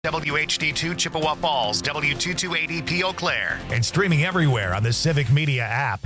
WHD2 Chippewa Falls, W228EP Eau Claire, and streaming everywhere on the Civic Media app.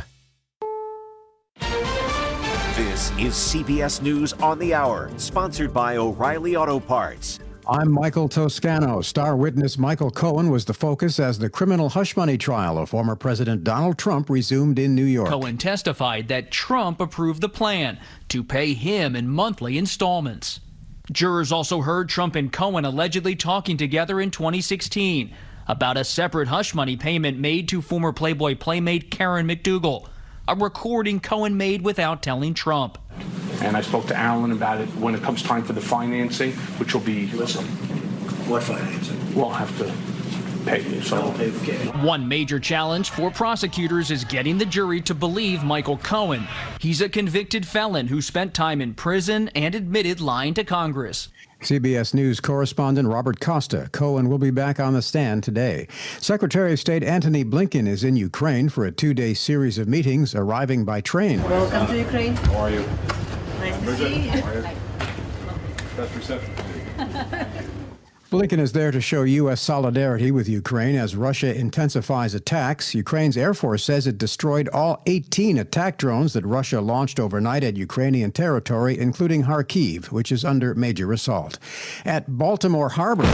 This is CBS News on the Hour, sponsored by O'Reilly Auto Parts. I'm Michael Toscano. Star witness Michael Cohen was the focus as the criminal hush money trial of former President Donald Trump resumed in New York. Cohen testified that Trump approved the plan to pay him in monthly installments. Jurors also heard Trump and Cohen allegedly talking together in 2016 about a separate hush money payment made to former Playboy playmate Karen McDougal, a recording Cohen made without telling Trump. And I spoke to Alan about it when it comes time for the financing, which will be... Listen, what financing? We'll have to pay you. So One major challenge for prosecutors is getting the jury to believe Michael Cohen. He's a convicted felon who spent time in prison and admitted lying to Congress. CBS News correspondent Robert Costa. Cohen will be back on the stand today. Secretary of State Antony Blinken is in Ukraine for a two-day series of meetings, arriving by train. Welcome to Ukraine. How are you? Nice to see you. Best reception. Blinken is there to show U.S. solidarity with Ukraine as Russia intensifies attacks. Ukraine's Air Force says it destroyed all 18 attack drones that Russia launched overnight at Ukrainian territory, including Kharkiv, which is under major assault. At Baltimore Harbor,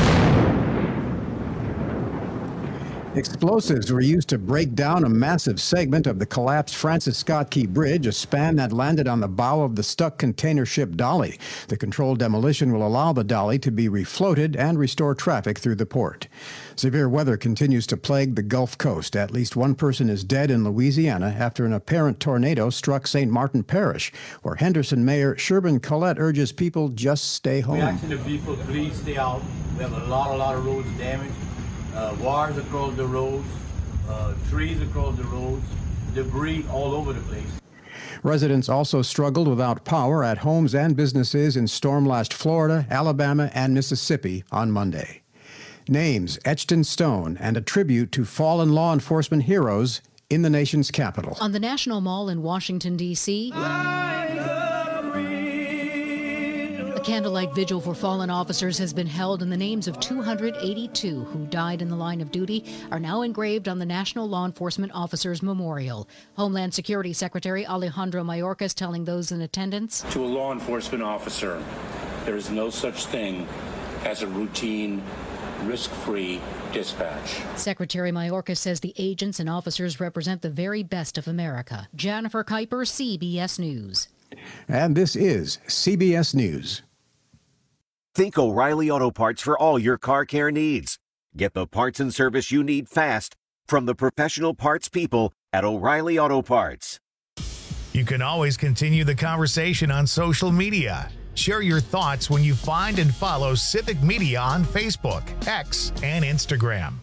explosives were used to break down a massive segment of the collapsed Francis Scott Key Bridge, a span that landed on the bow of the stuck container ship Dolly. The controlled demolition will allow the Dolly to be refloated and restore traffic through the port. Severe weather continues to plague the Gulf Coast. At least one person is dead in Louisiana after an apparent tornado struck St. Martin Parish, where Henderson Mayor Sherbin Collette urges people just stay home. We're asking the people, please stay out. We have a lot of roads damaged. Wires across the roads, trees across the roads, debris all over the place. Residents also struggled without power at homes and businesses in storm-lashed Florida, Alabama, and Mississippi on Monday. Names etched in stone and a tribute to fallen law enforcement heroes in the nation's capital. On the National Mall in Washington, D.C., a candlelight vigil for fallen officers has been held, and the names of 282 who died in the line of duty are now engraved on the National Law Enforcement Officers Memorial. Homeland Security Secretary Alejandro Mayorkas telling those in attendance, to a law enforcement officer, there is no such thing as a routine, risk-free dispatch. Secretary Mayorkas says the agents and officers represent the very best of America. Jennifer Kuiper, CBS News. And this is CBS News. Think O'Reilly Auto Parts for all your car care needs. Get the parts and service you need fast from the professional parts people at O'Reilly Auto Parts. You can always continue the conversation on social media. Share your thoughts when you find and follow Civic Media on Facebook, X, and Instagram.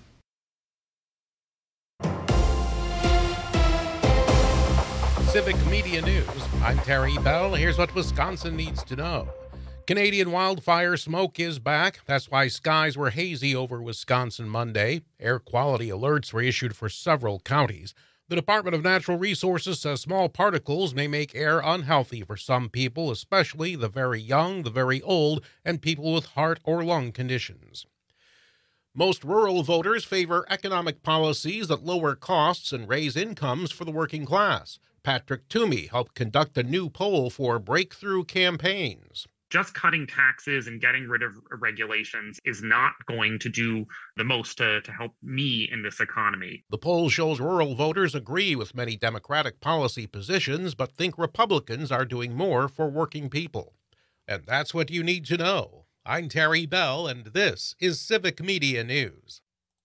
Civic Media News. I'm Terry Bell. Here's what Wisconsin needs to know. Canadian wildfire smoke is back. That's why skies were hazy over Wisconsin Monday. Air quality alerts were issued for several counties. The Department of Natural Resources says small particles may make air unhealthy for some people, especially the very young, the very old, and people with heart or lung conditions. Most rural voters favor economic policies that lower costs and raise incomes for the working class. Patrick Toomey helped conduct a new poll for Breakthrough Campaigns. Just cutting taxes and getting rid of regulations is not going to do the most to help me in this economy. The poll shows rural voters agree with many Democratic policy positions, but think Republicans are doing more for working people. And that's what you need to know. I'm Terry Bell, and this is Civic Media News.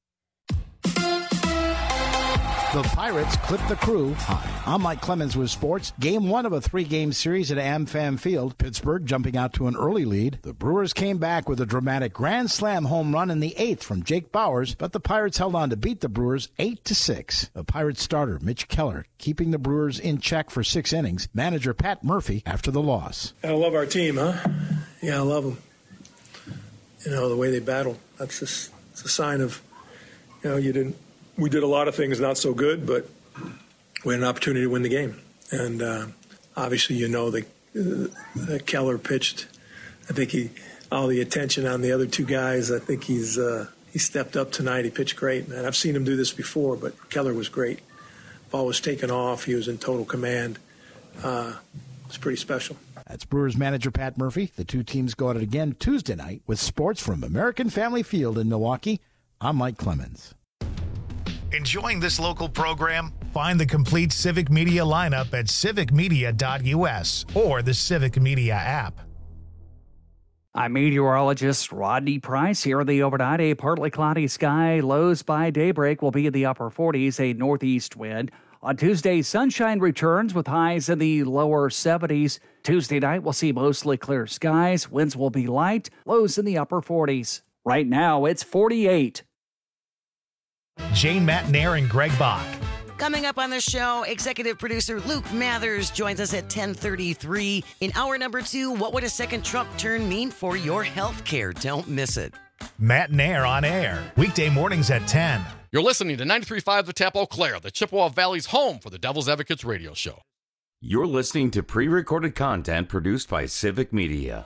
The Pirates clipped the Crew. Hi, I'm Mike Clemens with sports. Game 1 of a 3-game series at AmFam Field. Pittsburgh jumping out to an early lead. The Brewers came back with a dramatic grand slam home run in the 8th from Jake Bauers, but the Pirates held on to beat the Brewers 8-6. The Pirates starter, Mitch Keller, keeping the Brewers in check for 6 innings. Manager Pat Murphy after the loss. I love our team, huh? Yeah, I love them. You know, the way they battle. That's just, it's a sign of, you know, we did a lot of things not so good, but we had an opportunity to win the game. And obviously, you know, that Keller pitched. I think he all the attention on the other two guys. I think he stepped up tonight. He pitched great, man. I've seen him do this before, but Keller was great. Ball was taken off. He was in total command. It's pretty special. That's Brewers manager Pat Murphy. The two teams go at it again Tuesday night with sports from American Family Field in Milwaukee. I'm Mike Clemens. Enjoying this local program? Find the complete Civic Media lineup at civicmedia.us or the Civic Media app. I'm meteorologist Rodney Price here. The overnight, a partly cloudy sky. Lows by daybreak will be in the upper 40s, a northeast wind. On Tuesday, sunshine returns with highs in the lower 70s. Tuesday night, we'll see mostly clear skies. Winds will be light, lows in the upper 40s. Right now, it's 48. Jane Matnair and Greg Bach. Coming up on the show, executive producer Luke Mathers joins us at 10:33. In hour number 2, what would a second Trump turn mean for your health care? Don't miss it. Matnair on air, weekday mornings at 10. You're listening to 93.5 The Tap Eau Claire, the Chippewa Valley's home for the Devil's Advocates radio show. You're listening to pre-recorded content produced by Civic Media.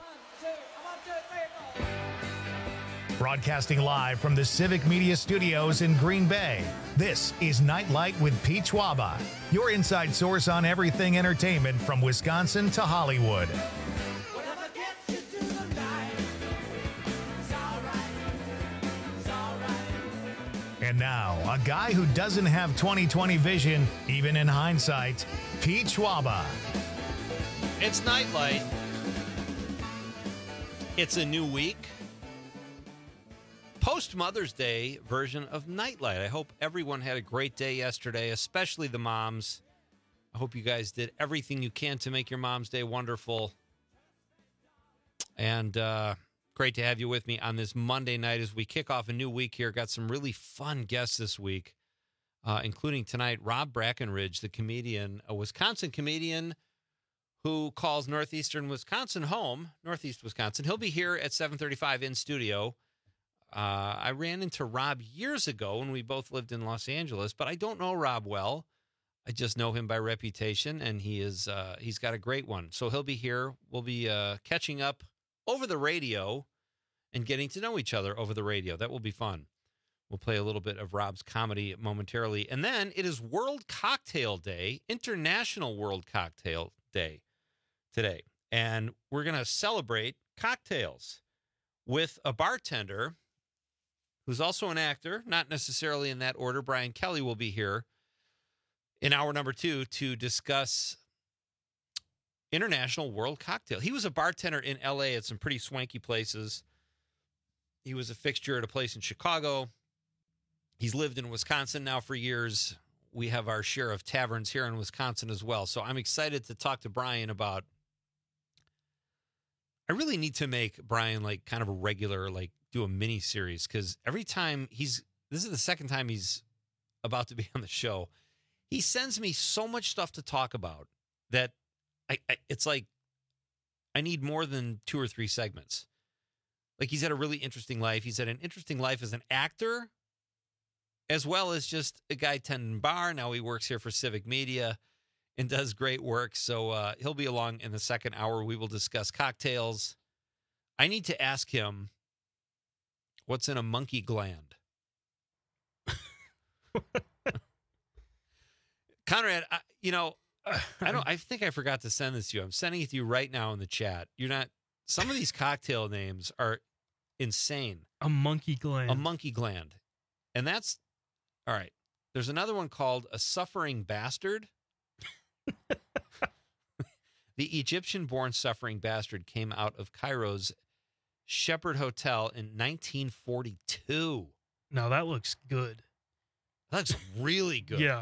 Broadcasting live from the Civic Media Studios in Green Bay, this is Nightlight with Pete Schwaba, your inside source on everything entertainment from Wisconsin to Hollywood. And now, a guy who doesn't have 20/20 vision, even in hindsight, Pete Schwaba. It's Nightlight. It's a new week. Post-Mother's Day version of Nightlight. I hope everyone had a great day yesterday, especially the moms. I hope you guys did everything you can to make your mom's day wonderful. And great to have you with me on this Monday night as we kick off a new week here. Got some really fun guests this week, including tonight Rob Brackenridge, the comedian, a Wisconsin comedian who calls Northeastern Wisconsin home, Northeast Wisconsin. He'll be here at 7:35 in studio. I ran into Rob years ago when we both lived in Los Angeles, but I don't know Rob well. I just know him by reputation, and he's got a great one. So he'll be here. We'll be catching up over the radio and getting to know each other over the radio. That will be fun. We'll play a little bit of Rob's comedy momentarily. And then it is World Cocktail Day, International World Cocktail Day today. And we're going to celebrate cocktails with a bartender who's also an actor, not necessarily in that order. Brian Kelly will be here in hour number 2 to discuss International World Cocktail. He was a bartender in L.A. at some pretty swanky places. He was a fixture at a place in Chicago. He's lived in Wisconsin now for years. We have our share of taverns here in Wisconsin as well. So I'm excited to talk to Brian about, I really need to make Brian like kind of a regular, like do a mini series, because every time this is the second time he's about to be on the show. He sends me so much stuff to talk about that it's like I need more than 2 or 3 segments. Like, he's had a really interesting life. He's had an interesting life as an actor, as well as just a guy tending bar. Now he works here for Civic Media and does great work. So he'll be along in the second hour. We will discuss cocktails. I need to ask him what's in a monkey gland. Conrad, I think I forgot to send this to you. I'm sending it to you right now in the chat. Some of these cocktail names are insane. A monkey gland. A monkey gland. And that's, all right. There's another one called a suffering bastard. The Egyptian-born suffering bastard came out of Cairo's Shepherd Hotel in 1942. Now that looks good. That looks really good. Yeah.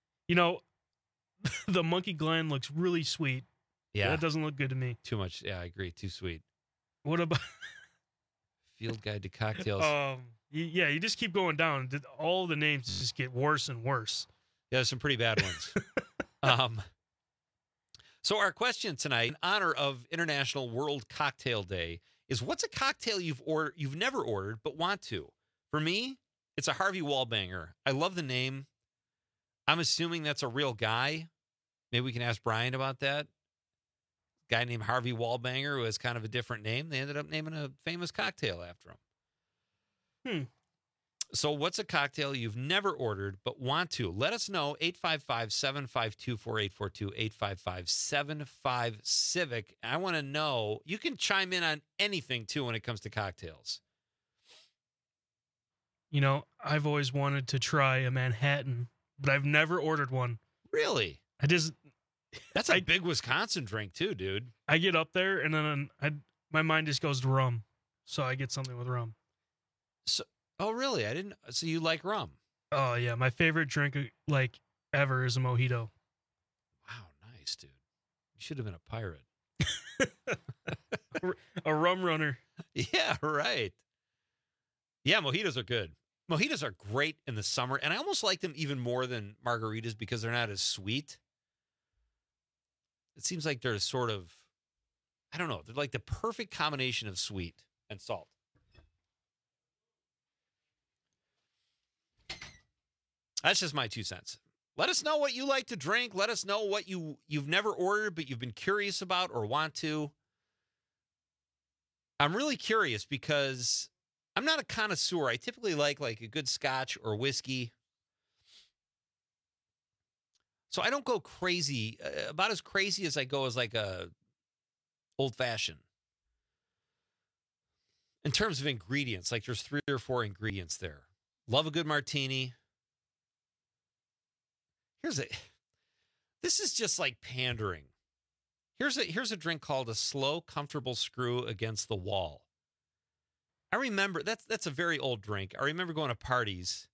The monkey gland looks really sweet. Yeah. That doesn't look good to me. Too much. Yeah, I agree. Too sweet. What about Field Guide to Cocktails? Yeah, you just keep going down. All the names just get worse and worse. Yeah, there's some pretty bad ones. So our question tonight, in honor of International World Cocktail Day, is what's a cocktail you've never ordered but want to? For me, it's a Harvey Wallbanger. I love the name. I'm assuming that's a real guy. Maybe we can ask Brian about that. guy named Harvey Wallbanger, who has kind of a different name. They ended up naming a famous cocktail after him. So what's a cocktail you've never ordered but want to? Let us know. 855-752-4842, 855-75-CIVIC. I want to know. You can chime in on anything, too, when it comes to cocktails. You know, I've always wanted to try a Manhattan, but I've never ordered one. Really? That's a big Wisconsin drink, too, dude. I get up there, and then my mind just goes to rum. So I get something with rum. Oh, really? So you like rum? Oh, yeah. My favorite drink, like, ever is a mojito. Wow, nice, dude. You should have been a pirate. A rum runner. Yeah, right. Yeah, mojitos are good. Mojitos are great in the summer, and I almost like them even more than margaritas because they're not as sweet. It seems like they're sort of, I don't know, they're like the perfect combination of sweet and salt. That's just my 2 cents. Let us know what you like to drink. Let us know what you've never ordered, but you've been curious about or want to. I'm really curious because I'm not a connoisseur. I typically like a good scotch or whiskey. So I don't go crazy. About as crazy as I go as like a old fashioned. In terms of ingredients, like there's 3 or 4 ingredients there. Love a good martini. This is just like pandering. Here's a drink called a slow, comfortable screw against the wall. I remember that's a very old drink. I remember going to parties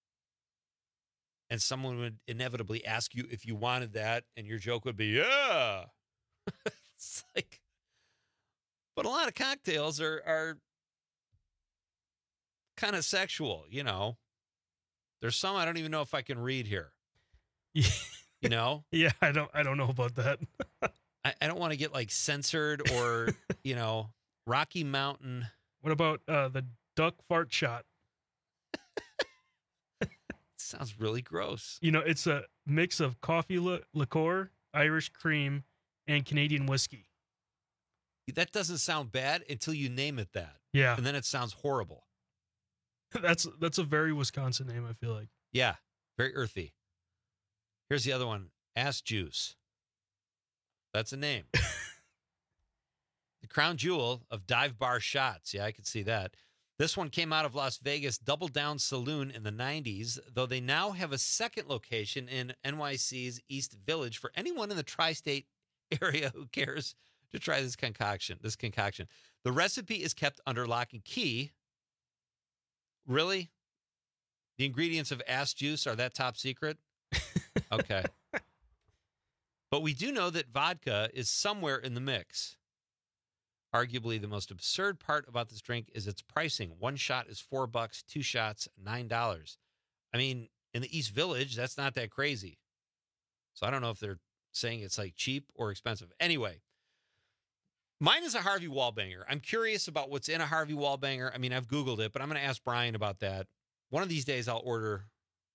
and someone would inevitably ask you if you wanted that, and your joke would be, yeah. It's like, but a lot of cocktails are kind of sexual, you know. There's some I don't even know if I can read here. You know? Yeah, I don't know about that. I don't want to get like censored or, you know, Rocky Mountain. What about the duck fart shot? Sounds really gross. You know, it's a mix of coffee liqueur, Irish cream, and Canadian whiskey. That doesn't sound bad until you name it that. Yeah. And then it sounds horrible. That's a very Wisconsin name, I feel like. Yeah, very earthy. Here's the other one, Ass Juice. That's a name. The crown jewel of dive bar shots. Yeah, I could see that. This one came out of Las Vegas Double Down Saloon in the 90s, though they now have a second location in NYC's East Village for anyone in the tri-state area who cares to try this concoction. The recipe is kept under lock and key. Really? The ingredients of ass juice are that top secret? Okay. But we do know that vodka is somewhere in the mix. Arguably, the most absurd part about this drink is its pricing. 1 shot is $4, 2 shots, $9. I mean, in the East Village, that's not that crazy. So I don't know if they're saying it's like cheap or expensive. Anyway, mine is a Harvey Wallbanger. I'm curious about what's in a Harvey Wallbanger. I mean, I've Googled it, but I'm going to ask Brian about that. One of these days, I'll order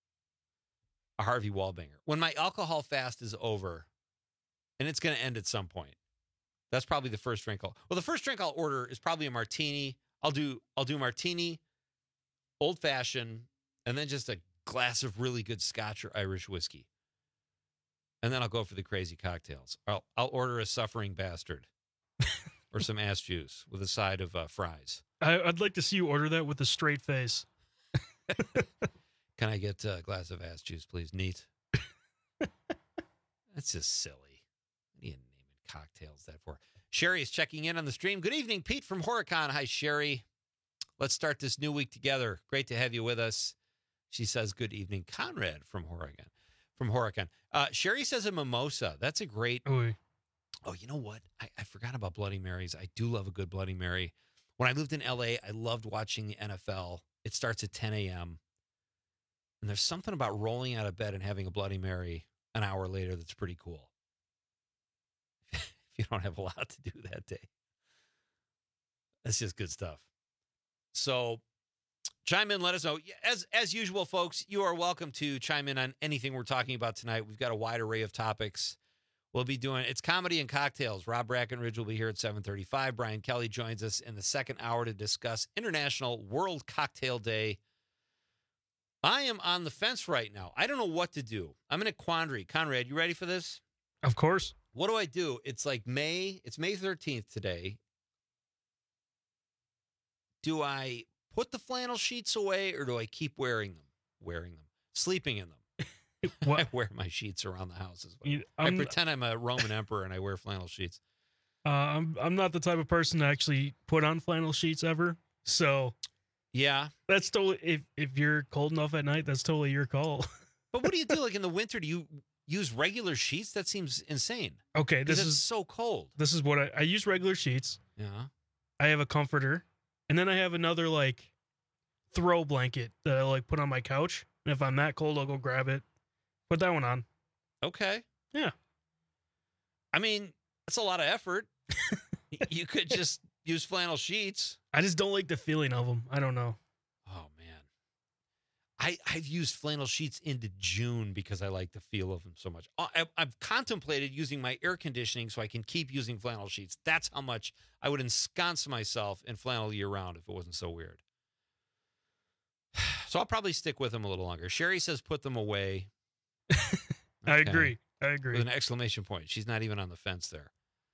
a Harvey Wallbanger. When my alcohol fast is over, and it's going to end at some point, that's probably the first drink the first drink I'll order is probably a martini. I'll do martini, old fashioned, and then just a glass of really good Scotch or Irish whiskey. And then I'll go for the crazy cocktails. I'll order a Suffering Bastard or some ass juice with a side of fries. I'd like to see you order that with a straight face. Can I get a glass of ass juice, please? Neat. That's just silly. What are you naming cocktails that for? Sherry is checking in on the stream. Good evening, Pete from Horicon. Hi, Sherry. Let's start this new week together. Great to have you with us. She says, good evening, Conrad from Horicon. Sherry says a mimosa. That's a great. Oh, you know what? I forgot about Bloody Marys. I do love a good Bloody Mary. When I lived in L.A., I loved watching the NFL. It starts at 10 a.m. And there's something about rolling out of bed and having a Bloody Mary an hour later that's pretty cool. If you don't have a lot to do that day. That's just good stuff. So chime in, let us know. As usual, folks, you are welcome to chime in on anything we're talking about tonight. We've got a wide array of topics. We'll be doing, it's Comedy and Cocktails. Rob Brackenridge will be here at 7:35. Brian Kelly joins us in the second hour to discuss International World Cocktail Day. I am on the fence right now. I don't know what to do. I'm in a quandary. Conrad, you ready for this? Of course. What do I do? It's like May 13th today. Do I put the flannel sheets away or do I keep wearing them, sleeping in them? I wear my sheets around the house as well. I pretend I'm a Roman emperor and I wear flannel sheets. I'm not the type of person to actually put on flannel sheets ever. So yeah, that's totally, if you're cold enough at night, that's totally your call. But what do you do? Like in the winter, do you use regular sheets? That seems insane. Okay, this is so cold. This is what I use regular sheets. Yeah. I have a comforter, and then I have another like throw blanket that I like put on my couch. And if I'm that cold, I'll go grab it. Put that one on. Okay. Yeah. I mean, that's a lot of effort. You could just use flannel sheets. I just don't like the feeling of them. I don't know. Oh, man. I've used flannel sheets into June because I like the feel of them so much. I've contemplated using my air conditioning so I can keep using flannel sheets. That's how much I would ensconce myself in flannel year-round if it wasn't so weird. So I'll probably stick with them a little longer. Sherry says put them away. Okay. I agree. With an exclamation point. She's not even on the fence there.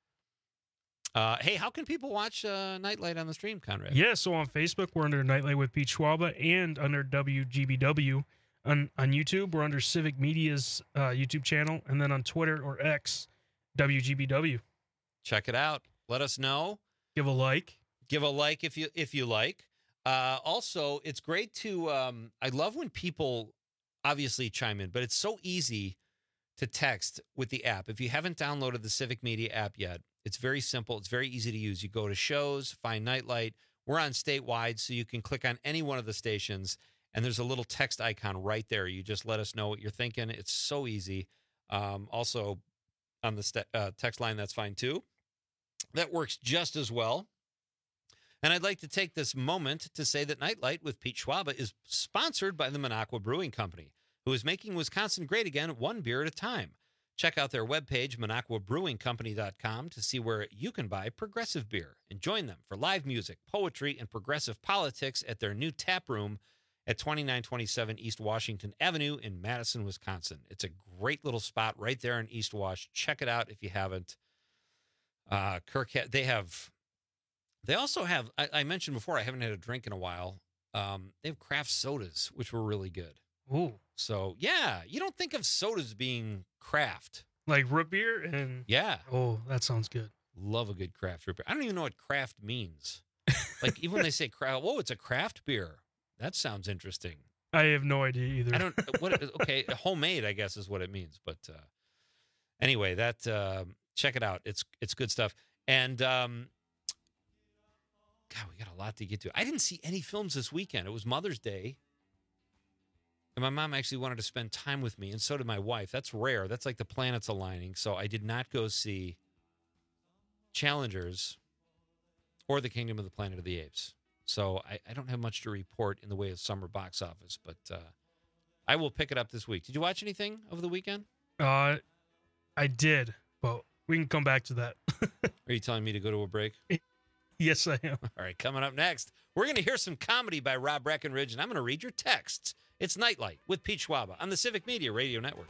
Hey, how can people watch Nightlight on the stream, Conrad? Yeah, so on Facebook, we're under Nightlight with Pete Schwaba, and under WGBW. On YouTube, we're under Civic Media's YouTube channel, and then on Twitter or X, WGBW. Check it out. Let us know. Give a like. Give a like if you like. Also, it's great to I love when people obviously chime in, but it's so easy to text with the app. If you haven't downloaded the Civic Media app yet, it's very simple. It's very easy to use. You go to shows, find Nightlight. We're on statewide, so you can click on any one of the stations, and there's a little text icon right there. You just let us know what you're thinking. It's so easy. Also, on the text line, that's fine too. That works just as well. And I'd like to take this moment to say that Nightlight with Pete Schwaba is sponsored by the Minocqua Brewing Company, who is making Wisconsin great again, one beer at a time. Check out their webpage, MinocquaBrewingCompany.com, to see where you can buy progressive beer and join them for live music, poetry, and progressive politics at their new tap room at 2927 East Washington Avenue in Madison, Wisconsin. It's a great little spot right there in East Wash. Check it out if you haven't. They also have, I mentioned before, I haven't had a drink in a while. They have craft sodas, which were really good. Ooh. So, yeah, you don't think of sodas being craft. Like root beer and... Yeah. Oh, that sounds good. Love a good craft root beer. I don't even know what craft means. Like, even when they say craft, it's a craft beer. That sounds interesting. I have no idea either. I don't, okay, homemade, I guess, is what it means. But anyway, check it out. It's good stuff. And... God, we got a lot to get to. I didn't see any films this weekend. It was Mother's Day. And my mom actually wanted to spend time with me, and so did my wife. That's rare. That's like the planets aligning. So I did not go see Challengers or The Kingdom of the Planet of the Apes. So I don't have much to report in the way of summer box office, but I will pick it up this week. Did you watch anything over the weekend? I did, but we can come back to that. Are you telling me to go to a break? Yes, I am. All right, coming up next, we're going to hear some comedy by Rob Brackenridge, and I'm going to read your texts. It's Nightlight with Pete Schwaba on the Civic Media Radio Network.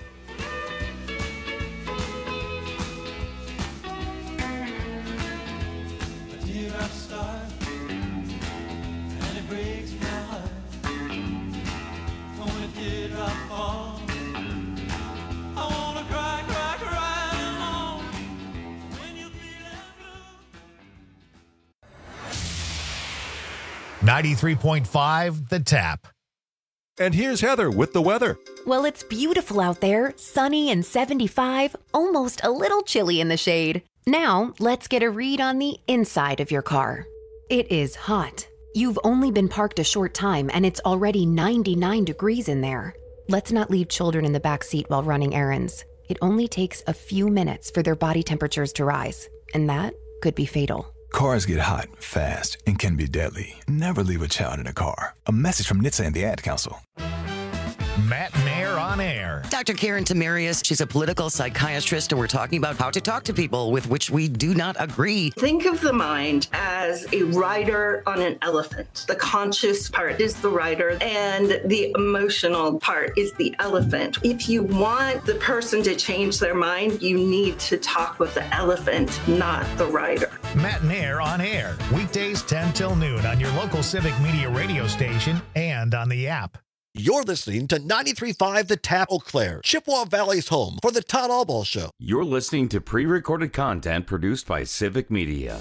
A teardrop star, and it breaks my heart. When a teardrop falls, I want to cry, cry, cry alone. When you feel blue. 93.5 The Tap. And here's Heather with the weather. Well, it's beautiful out there, sunny and 75, almost a little chilly in the shade. Now, let's get a read on the inside of your car. It is hot. You've only been parked a short time and it's already 99 degrees in there. Let's not leave children in the back seat while running errands. It only takes a few minutes for their body temperatures to rise, and that could be fatal. Cars get hot, fast, and can be deadly. Never leave a child in a car. A message from NHTSA and the Ad Council. Matt Mayer on Air. Dr. Karen Tamarius, she's a political psychiatrist, and we're talking about how to talk to people with which we do not agree. Think of the mind as a rider on an elephant. The conscious part is the rider, and the emotional part is the elephant. If you want the person to change their mind, you need to talk with the elephant, not the rider. Matt and Air on Air, weekdays 10 till noon on your local Civic Media radio station and on the app. You're listening to 93.5 The Tap Eau Claire, Chippewa Valley's home for the Todd Allball Show. You're listening to pre-recorded content produced by Civic Media.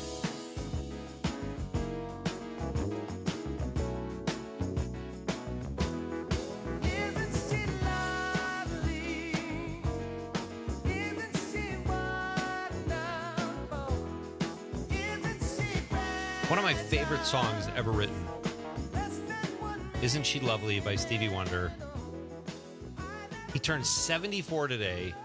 One of my favorite songs ever written, Isn't She Lovely by Stevie Wonder. He turned 74 today.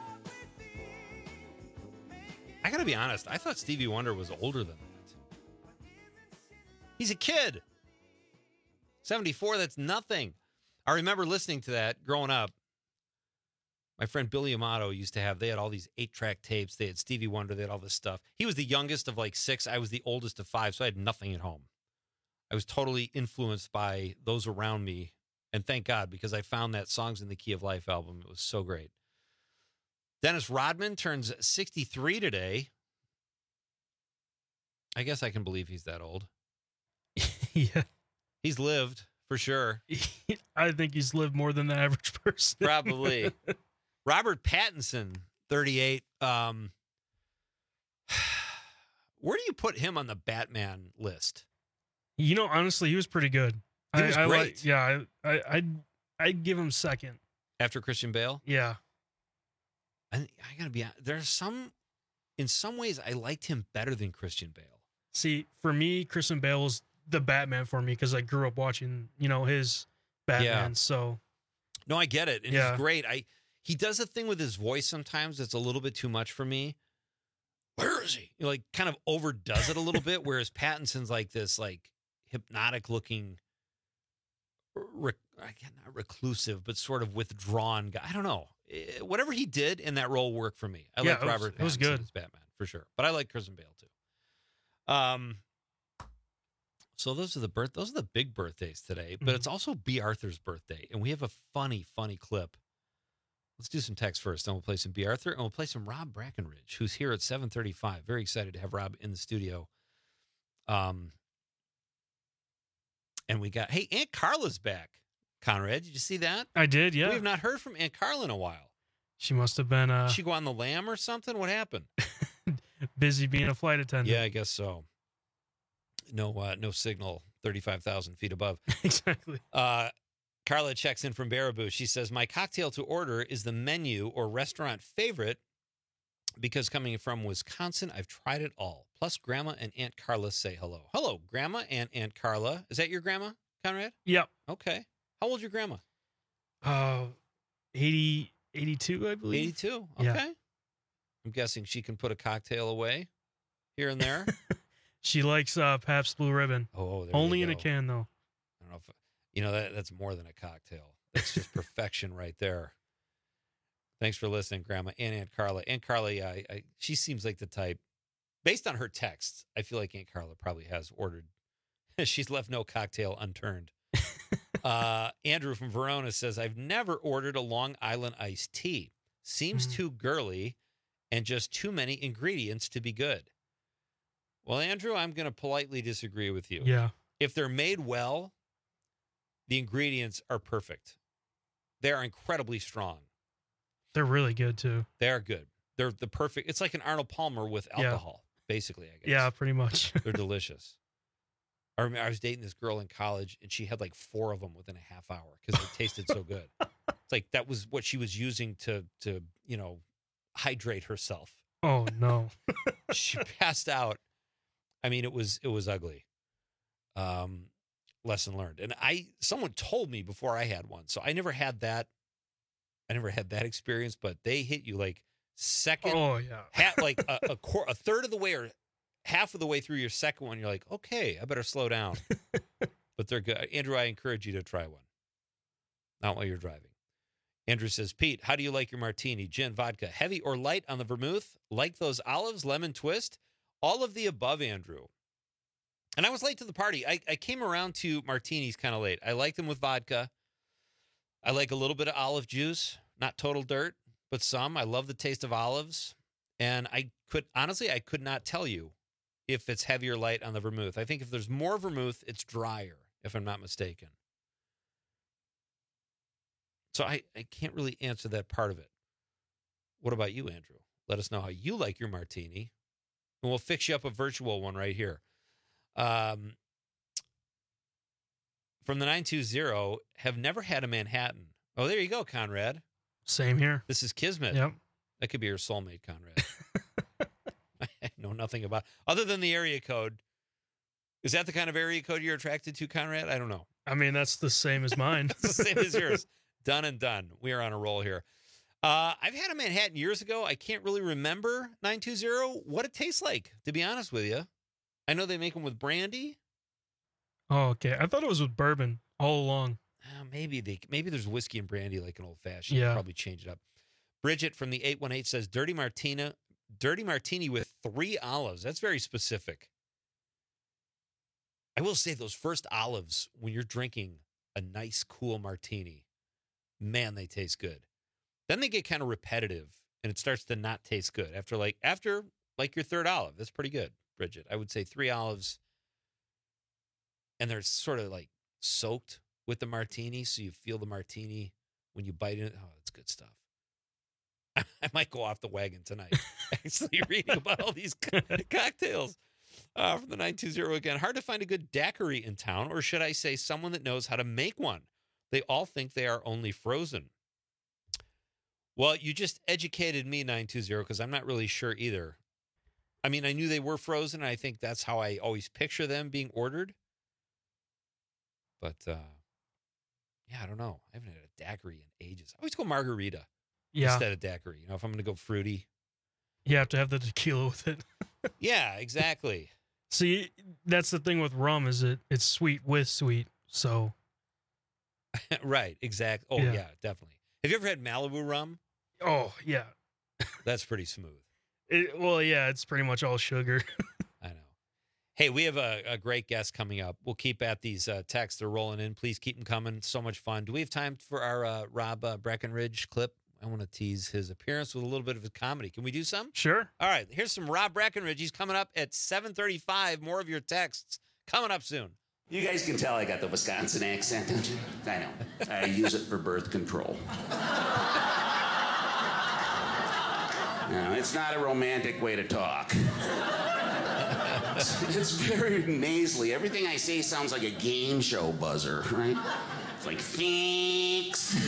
I gotta be honest, I thought Stevie Wonder was older than that. He's a kid. 74, that's nothing. I remember listening to that growing up. My friend Billy Amato used to have, they had all these 8-track tapes. They had Stevie Wonder, they had all this stuff. He was the youngest of like 6. I was the oldest of 5, so I had nothing at home. I was totally influenced by those around me. And thank God, because I found that Songs in the Key of Life album. It was so great. Dennis Rodman turns 63 today. I guess I can believe he's that old. Yeah. He's lived, for sure. I think he's lived more than the average person. Probably. Robert Pattinson, 38. Where do you put him on the Batman list? You know, honestly, he was pretty good. He was great. I'd give him second. After Christian Bale? Yeah. I gotta be honest, there's some, in some ways, I liked him better than Christian Bale. See, for me, Christian Bale was the Batman for me because I grew up watching, his Batman. Yeah. So, no, I get it, and Yeah. he's great. He does a thing with his voice sometimes that's a little bit too much for me. Where is he? Like, kind of overdoes it a little bit, whereas Pattinson's like this, like, hypnotic looking, not reclusive, but sort of withdrawn guy. I don't know. Whatever he did in that role worked for me. I like Robert Pattinson it was good. as Batman, for sure. But I like Christian Bale, too. So those are the big birthdays today, but it's also B. Arthur's birthday, and we have a funny clip. Let's do some text first, then we'll play some B. Arthur, and we'll play some Rob Brackenridge, who's here at 7:35. Very excited to have Rob in the studio. And we got, hey, Aunt Carla's back. Conrad, did you see that? I did, yeah. We have not heard from Aunt Carla in a while. She must have been Did she go on the lam or something? What happened? busy being a flight attendant. Yeah, I guess so. No signal 35,000 feet above. Exactly. Carla checks in from Baraboo. She says, my cocktail to order is the menu or restaurant favorite because coming from Wisconsin, I've tried it all. Plus, Grandma and Aunt Carla say hello. Hello, Grandma and Aunt Carla. Is that your grandma, Conrad? Yep. Okay. How old's your grandma? 82, I believe. 82. Okay. Yeah. I'm guessing she can put a cocktail away here and there. She likes Pabst Blue Ribbon. Oh, there only you in a go. can, though. I don't know if that's more than a cocktail. That's just perfection right there. Thanks for listening, Grandma and Aunt Carla. Aunt Carla, yeah, she seems like the type. Based on her texts, I feel like Aunt Carla probably has ordered. She's left no cocktail unturned. Andrew from Verona says, I've never ordered a Long Island iced tea. Seems too girly and just too many ingredients to be good. Well, Andrew, I'm going to politely disagree with you. Yeah. If they're made well, the ingredients are perfect. They're incredibly strong. They're really good, too. They're good. They're the perfect. It's like an Arnold Palmer with alcohol, basically, I guess. Yeah, pretty much. They're delicious. I remember I was dating this girl in college, and she had like 4 of them within a half hour because they tasted so good. It's like that was what she was using to hydrate herself. Oh, no. She passed out. I mean, it was ugly. Lesson learned. And someone told me before I had one, so I never had that. I never had that experience, but they hit you like second. Oh yeah, like a third of the way or half of the way through your second one. You're like, okay, I better slow down. But they're good. Andrew, I encourage you to try one. Not while you're driving. Andrew says, Pete, how do you like your martini? Gin, vodka, heavy or light on the vermouth? Like those olives, lemon twist? All of the above, Andrew. And I was late to the party. I came around to martinis kind of late. I like them with vodka. I like a little bit of olive juice, not total dirt, but some. I love the taste of olives. And I could not tell you if it's heavy or light on the vermouth. I think if there's more vermouth, it's drier, if I'm not mistaken. So I can't really answer that part of it. What about you, Andrew? Let us know how you like your martini, and we'll fix you up a virtual one right here. From the 920, have never had a Manhattan. Oh, there you go, Conrad. Same here. This is Kismet. Yep. That could be your soulmate, Conrad. I know nothing about, other than the area code. Is that the kind of area code you're attracted to, Conrad? I don't know. I mean, that's the same as mine. It's the same as yours. Done and done. We are on a roll here. I've had a Manhattan years ago. I can't really remember 920 what it tastes like, to be honest with you. I know they make them with brandy. Oh, okay. I thought it was with bourbon all along. Maybe there's whiskey and brandy like an old fashioned. Yeah. Probably change it up. Bridget from the 818 says dirty martini with 3 olives. That's very specific. I will say those first olives when you're drinking a nice cool martini, man, they taste good. Then they get kind of repetitive and it starts to not taste good after your third olive. That's pretty good, Bridget. I would say 3 olives, and they're sort of like soaked with the martini, so you feel the martini when you bite it. Oh, that's good stuff. I might go off the wagon tonight, actually reading about all these cocktails. From the 920 again. Hard to find a good daiquiri in town, or should I say someone that knows how to make one. They all think they are only frozen. Well, you just educated me, 920, because I'm not really sure either. I mean, I knew they were frozen, and I think that's how I always picture them being ordered. But, yeah, I don't know. I haven't had a daiquiri in ages. I always go margarita instead of daiquiri. You know, if I'm going to go fruity. You have to have the tequila with it. Yeah, exactly. See, that's the thing with rum is it's sweet with sweet. So, right, exactly. Oh, yeah, definitely. Have you ever had Malibu rum? Oh, yeah. That's pretty smooth. It's pretty much all sugar. I know. Hey, we have a great guest coming up. We'll keep at these texts. They're rolling in. Please keep them coming. So much fun. Do we have time for our Rob Breckenridge clip? I want to tease his appearance with a little bit of his comedy. Can we do some? Sure. All right. Here's some Rob Breckenridge. He's coming up at 7:35. More of your texts coming up soon. You guys can tell I got the Wisconsin accent, don't you? I know. I use it for birth control. No, it's not a romantic way to talk. It's very nasally. Everything I say sounds like a game show buzzer, right? It's like, thanks.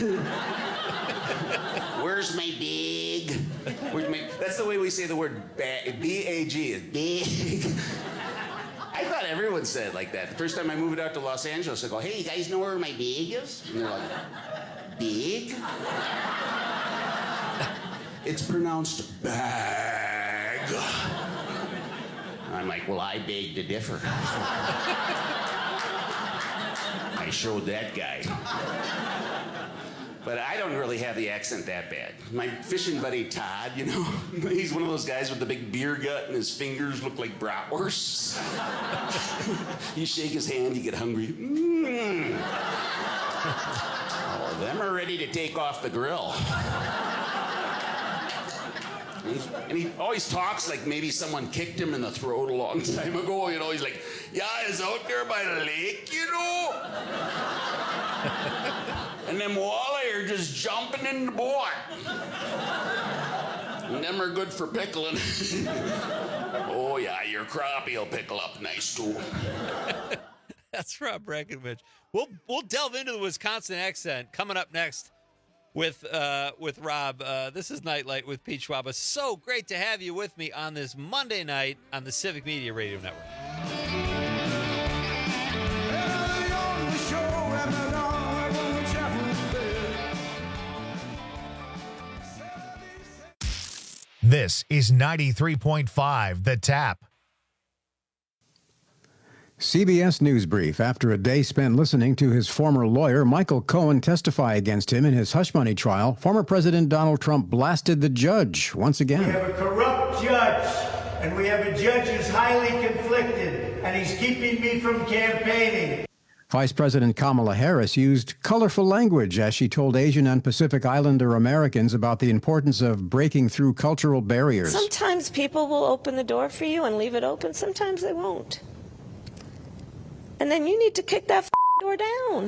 Where's my big? That's the way we say the word B-A-G, is big. I thought everyone said it like that. The first time I moved out to Los Angeles, I go, hey, you guys know where my big is? And they're like, big? It's pronounced bag. I'm like, well, I beg to differ. I showed that guy. But I don't really have the accent that bad. My fishing buddy Todd, you know, he's one of those guys with the big beer gut and his fingers look like bratwursts. You shake his hand, you get hungry. Oh, them are ready to take off the grill. And he always talks like maybe someone kicked him in the throat a long time ago. You know, he's like, yeah, it's out there by the lake, you know? And them walleye are just jumping in the boat. And them are good for pickling. Oh, yeah, your crappie will pickle up nice, too. That's Rob Breckenridge. We'll delve into the Wisconsin accent coming up next with Rob. This is Nightlight with Pete Schwaba. So great to have you with me on this Monday night on the Civic Media Radio Network. This is 93.5 The Tap. CBS News Brief. After a day spent listening to his former lawyer, Michael Cohen, testify against him in his hush money trial, former President Donald Trump blasted the judge once again. We have a corrupt judge, and we have a judge who's highly conflicted, and he's keeping me from campaigning. Vice President Kamala Harris used colorful language as she told Asian and Pacific Islander Americans about the importance of breaking through cultural barriers. Sometimes people will open the door for you and leave it open. Sometimes they won't. And then you need to kick that door down.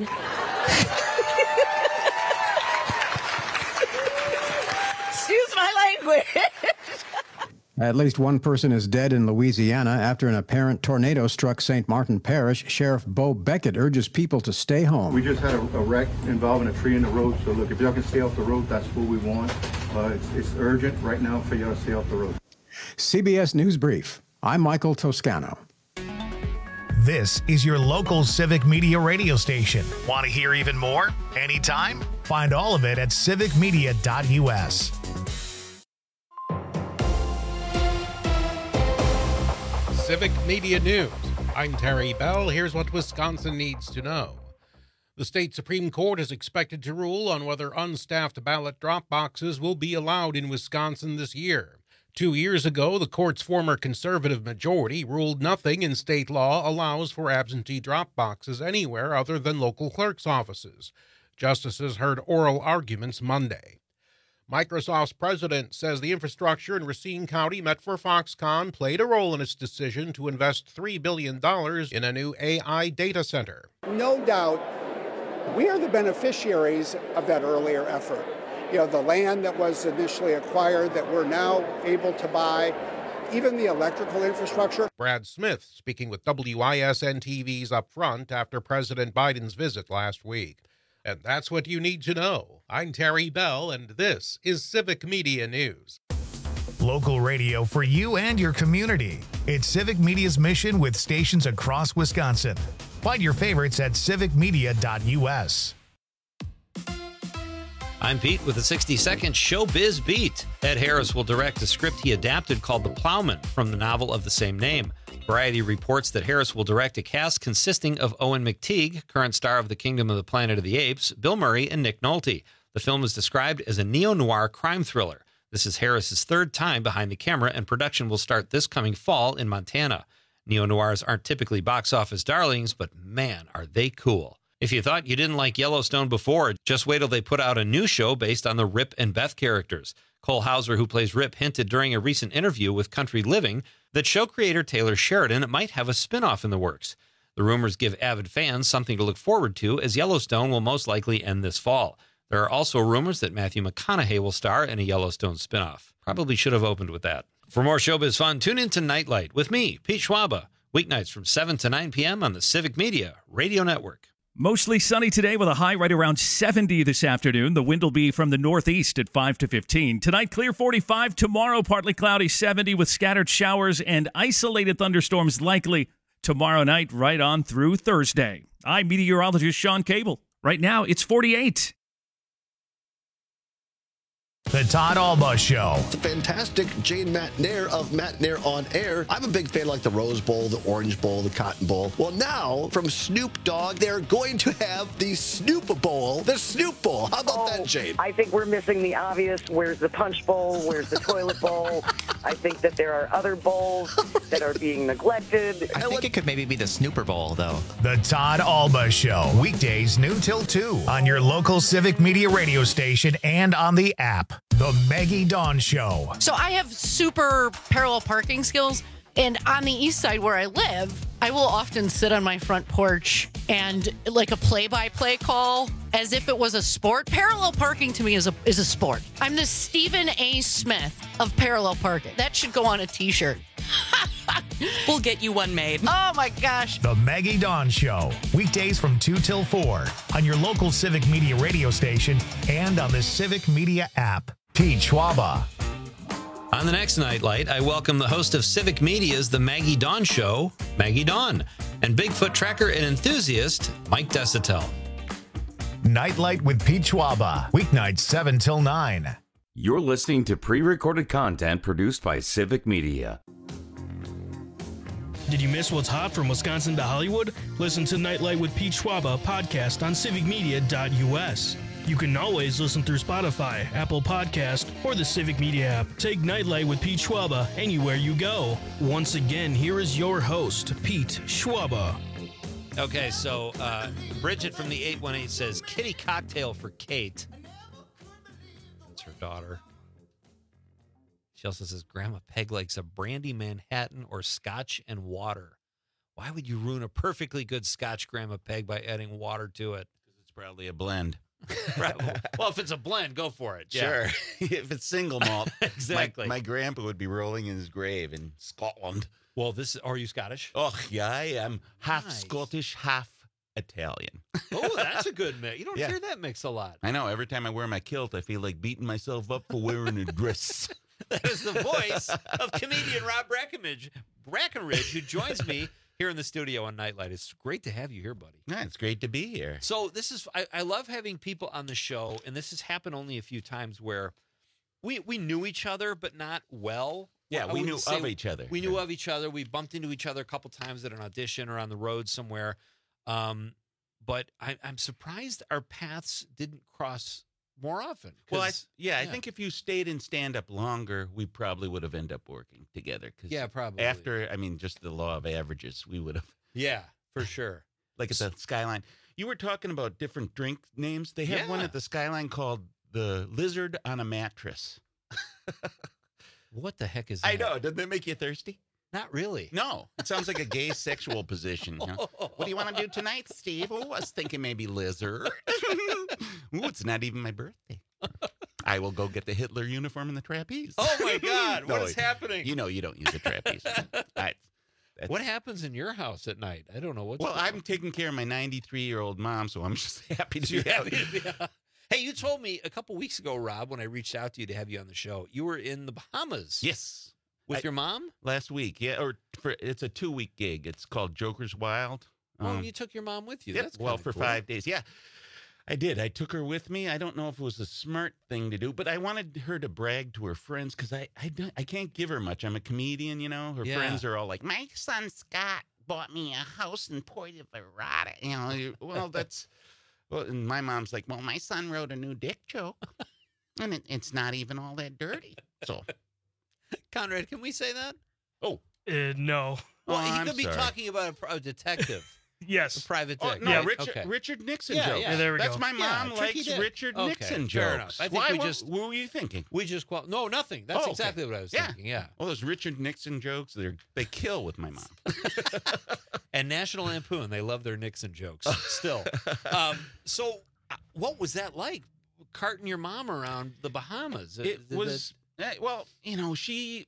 Excuse my language. At least one person is dead in Louisiana after an apparent tornado struck St. Martin Parish. Sheriff Bo Beckett urges people to stay home. We just had a wreck involving a tree in the road, so look, if y'all can stay off the road, that's what we want. It's urgent right now for y'all to stay off the road. CBS News Brief. I'm Michael Toscano. This is your local civic media radio station. Want to hear even more? Anytime? Find all of it at civicmedia.us. Civic Media News. I'm Terry Bell. Here's what Wisconsin needs to know. The state Supreme Court is expected to rule on whether unstaffed ballot drop boxes will be allowed in Wisconsin this year. 2 years ago, the court's former conservative majority ruled nothing in state law allows for absentee drop boxes anywhere other than local clerk's offices. Justices heard oral arguments Monday. Microsoft's president says the infrastructure in Racine County met for Foxconn played a role in its decision to invest $3 billion in a new AI data center. No doubt, we are the beneficiaries of that earlier effort. You know, the land that was initially acquired that we're now able to buy, even the electrical infrastructure. Brad Smith speaking with WISN TV's Up Front after President Biden's visit last week. And that's what you need to know. I'm Terry Bell, and this is Civic Media News. Local radio for you and your community. It's Civic Media's mission with stations across Wisconsin. Find your favorites at civicmedia.us. I'm Pete with a 60-second Showbiz Beat. Ed Harris will direct a script he adapted called The Plowman from the novel of the same name. Variety reports that Harris will direct a cast consisting of Owen McTeague, current star of The Kingdom of the Planet of the Apes, Bill Murray, and Nick Nolte. The film is described as a neo-noir crime thriller. This is Harris's third time behind the camera, and production will start this coming fall in Montana. Neo-noirs aren't typically box office darlings, but man, are they cool. If you thought you didn't like Yellowstone before, just wait till they put out a new show based on the Rip and Beth characters. Cole Hauser, who plays Rip, hinted during a recent interview with Country Living that show creator Taylor Sheridan might have a spinoff in the works. The rumors give avid fans something to look forward to, as Yellowstone will most likely end this fall. There are also rumors that Matthew McConaughey will star in a Yellowstone spinoff. Probably should have opened with that. For more showbiz fun, tune in to Nightlight with me, Pete Schwaba, weeknights from 7 to 9 p.m. on the Civic Media Radio Network. Mostly sunny today with a high right around 70 this afternoon. The wind will be from the northeast at 5 to 15. Tonight, clear 45. Tomorrow, partly cloudy 70 with scattered showers and isolated thunderstorms likely tomorrow night right on through Thursday. I'm meteorologist Sean Cable. Right now, it's 48. The Todd Alba Show. The fantastic Jane McNair of McNair on Air. I'm a big fan of like the Rose Bowl, the Orange Bowl, the Cotton Bowl. Well, now from Snoop Dogg, they're going to have the Snoop Bowl, the Snoop Bowl. How about that, Jane? I think we're missing the obvious. Where's the Punch Bowl? Where's the Toilet Bowl? I think that there are other bowls that are being neglected. I think it could maybe be the Snooper Bowl, though. The Todd Alba Show. Weekdays noon till 2 on your local Civic Media radio station and on the app. The Maggie Dawn Show. So I have super parallel parking skills, and on the east side where I live, I will often sit on my front porch and like a play-by-play call as if it was a sport. Parallel parking to me is a sport. I'm the Stephen A. Smith of parallel parking. That should go on a t-shirt. We'll get you one made. Oh my gosh. The Maggie Dawn Show. Weekdays from 2 till 4 on your local Civic Media radio station and on the Civic Media app. Pete Schwaba. On the next Nightlight, I welcome the host of Civic Media's The Maggie Dawn Show, Maggie Dawn, and Bigfoot tracker and enthusiast, Mike Desitel. Nightlight with Pete Schwaba. Weeknights 7 till 9. You're listening to pre-recorded content produced by Civic Media. Did you miss what's hot from Wisconsin to Hollywood? Listen to Nightlight with Pete Schwaba podcast on civicmedia.us. You can always listen through Spotify, Apple Podcast, or the Civic Media app. Take Nightlight with Pete Schwaba anywhere you go. Once again, here is your host, Pete Schwaba. Okay, so Bridget from the 818 says, kitty cocktail for Kate. That's her daughter. She also says, Grandma Peg likes a brandy Manhattan or scotch and water. Why would you ruin a perfectly good scotch, Grandma Peg, by adding water to it? Because it's probably a blend. Right. Well, if it's a blend, go for it. Sure. If it's single malt, exactly. My grandpa would be rolling in his grave in Scotland. Well, are you Scottish? Oh, yeah, I am. Half Scottish, half Italian. Oh, that's a good mix. You don't hear that mix a lot. I know. Every time I wear my kilt, I feel like beating myself up for wearing a dress. That is the voice of comedian Rob Brackenridge, who joins me here in the studio on Nightlight. It's great to have you here, buddy. Yeah, it's great to be here. So I love having people on the show, and this has happened only a few times where we knew each other, but not well. Yeah, we knew of each other. We knew of each other. We bumped into each other a couple times at an audition or on the road somewhere. But I'm surprised our paths didn't cross more often. Well, I think if you stayed in stand-up longer, we probably would have ended up working together. Yeah, probably. After, just the law of averages, we would have. Yeah, for sure. Like at the Skyline. You were talking about different drink names. They have one at the Skyline called the Lizard on a Mattress. What the heck is that? I know. Doesn't that make you thirsty? Not really. No. It sounds like a gay sexual position. You know? What do you want to do tonight, Steve? Oh, I was thinking maybe lizard. Ooh, it's not even my birthday. I will go get the Hitler uniform and the trapeze. Oh, my God. What is happening? You know you don't use a trapeze. What happens in your house at night? I don't know what's going on. I'm taking care of my 93-year-old mom, so I'm just happy to be out here. Hey, you told me a couple weeks ago, Rob, when I reached out to you to have you on the show, you were in the Bahamas. Yes. With your mom? Last week, yeah. It's a 2-week gig. It's called Joker's Wild. Oh, you took your mom with you. Yep, That's for cool. 5 days. Yeah, I did. I took her with me. I don't know if it was a smart thing to do, but I wanted her to brag to her friends because I can't give her much. I'm a comedian, you know. Her friends are all like, my son Scott bought me a house in Puerto Vallarta. You know, well, that's... Well, and my mom's like, well, my son wrote a new dick joke, and it's not even all that dirty. So, Conrad, can we say that? Oh. No. Well, he could be talking about a detective. Yes. A private Oh, detective. no, Richard Nixon jokes. Yeah, there we go. That's my mom likes Richard Nixon fair jokes. enough. Why? What were you thinking? We just no, nothing. That's exactly what I was thinking. Yeah. Well, those Richard Nixon jokes, they kill with my mom. And National Lampoon, they love their Nixon jokes still. So, what was that like, carting your mom around the Bahamas? Well, you know, she's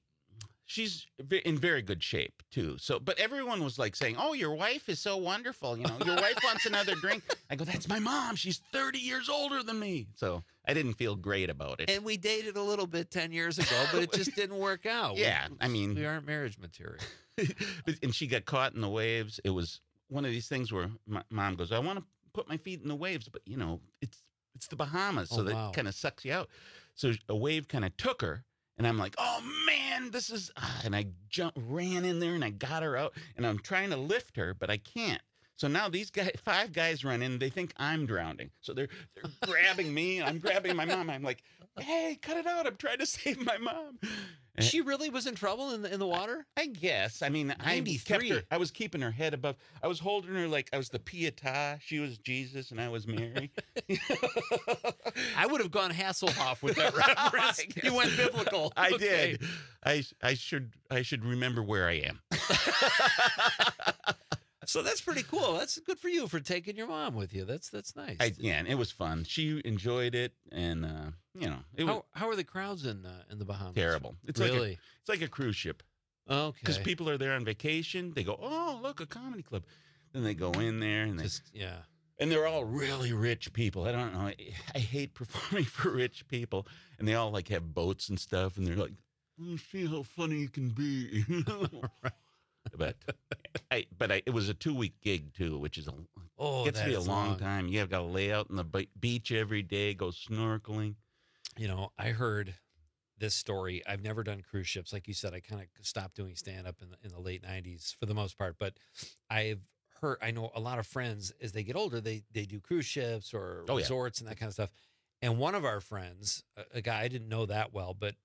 in very good shape too. So, but everyone was like saying, "Oh, your wife is so wonderful. You know, your wife wants another drink." I go, "That's my mom. She's 30 years older than me." So I didn't feel great about it. And we dated a little bit 10 years ago, but it just didn't work out. Yeah, we aren't marriage material. And she got caught in the waves. It was one of these things where my mom goes, "I want to put my feet in the waves," but you know, it's the Bahamas, so that kind of sucks you out. So a wave kind of took her. And I'm like, oh, man, this is... And I ran in there, and I got her out. And I'm trying to lift her, but I can't. So now these 5 guys run in. They think I'm drowning. So they're grabbing me. I'm grabbing my mom. I'm like, hey, cut it out. I'm trying to save my mom. She really was in trouble in the water? I guess. I mean, I was keeping her head above. I was holding her like I was the Pietà. She was Jesus, and I was Mary. I would have gone Hasselhoff with that reference. You went biblical. I did. I should remember where I am. So that's pretty cool. That's good for you for taking your mom with you. That's nice. And it was fun. She enjoyed it, and you know, how are the crowds in the Bahamas? Terrible. It's really it's like a cruise ship. Okay. Because people are there on vacation. They go, oh, look, a comedy club. Then they go in there and and they're all really rich people. I don't know. I hate performing for rich people, and they all like have boats and stuff, and they're like, oh, see how funny you can be. But it was a 2-week gig too, which is gets to be a long time. You have got to lay out on the beach every day, go snorkeling. You know, I heard this story. I've never done cruise ships. Like you said, I kind of stopped doing stand-up in the late 90s for the most part. But I know a lot of friends, as they get older, they do cruise ships or resorts and that kind of stuff. And one of our friends, a guy I didn't know that well, but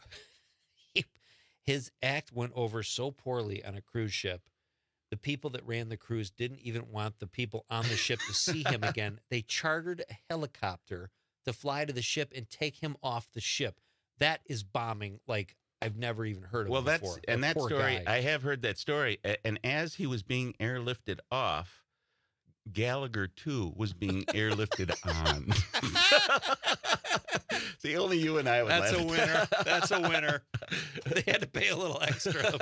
his act went over so poorly on a cruise ship. The people that ran the cruise didn't even want the people on the ship to see him again. They chartered a helicopter to fly to the ship and take him off the ship. That is bombing like I've never even heard of before. That story, guy. I have heard that story. And as he was being airlifted off, Gallagher 2 was being airlifted on. See, only you and I would That's laugh a winner. That's a winner. They had to pay a little extra.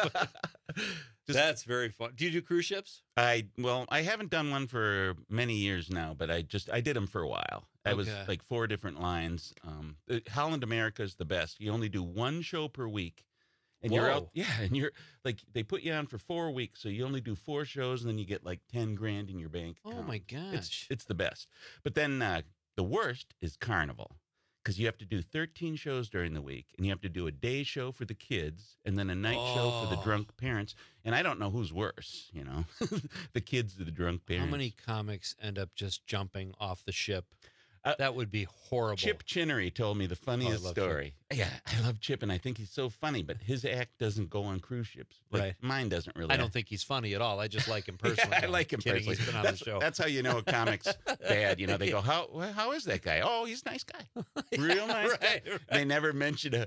That's very fun. Do you do cruise ships? I haven't done one for many years now, but I did them for a while. I was like 4 different lines. Holland America is the best. You only do 1 show per week. And you're out, and you're like, they put you on for 4 weeks, so you only do 4 shows, and then you get like 10 grand in your bank account. Oh my gosh. It's the best. But then the worst is Carnival, because you have to do 13 shows during the week, and you have to do a day show for the kids, and then a night show for the drunk parents. And I don't know who's worse, the kids or the drunk parents. How many comics end up just jumping off the ship? That would be horrible. Chip Chinnery told me the funniest story. Chip. Yeah, I love Chip, and I think he's so funny, but his act doesn't go on cruise ships. Like, mine doesn't really. I don't think he's funny at all. I just like him personally. I like him personally. He's been on the show. That's how you know a comic's bad. They go, how is that guy? Oh, he's a nice guy. Real nice guy. Right. They never mention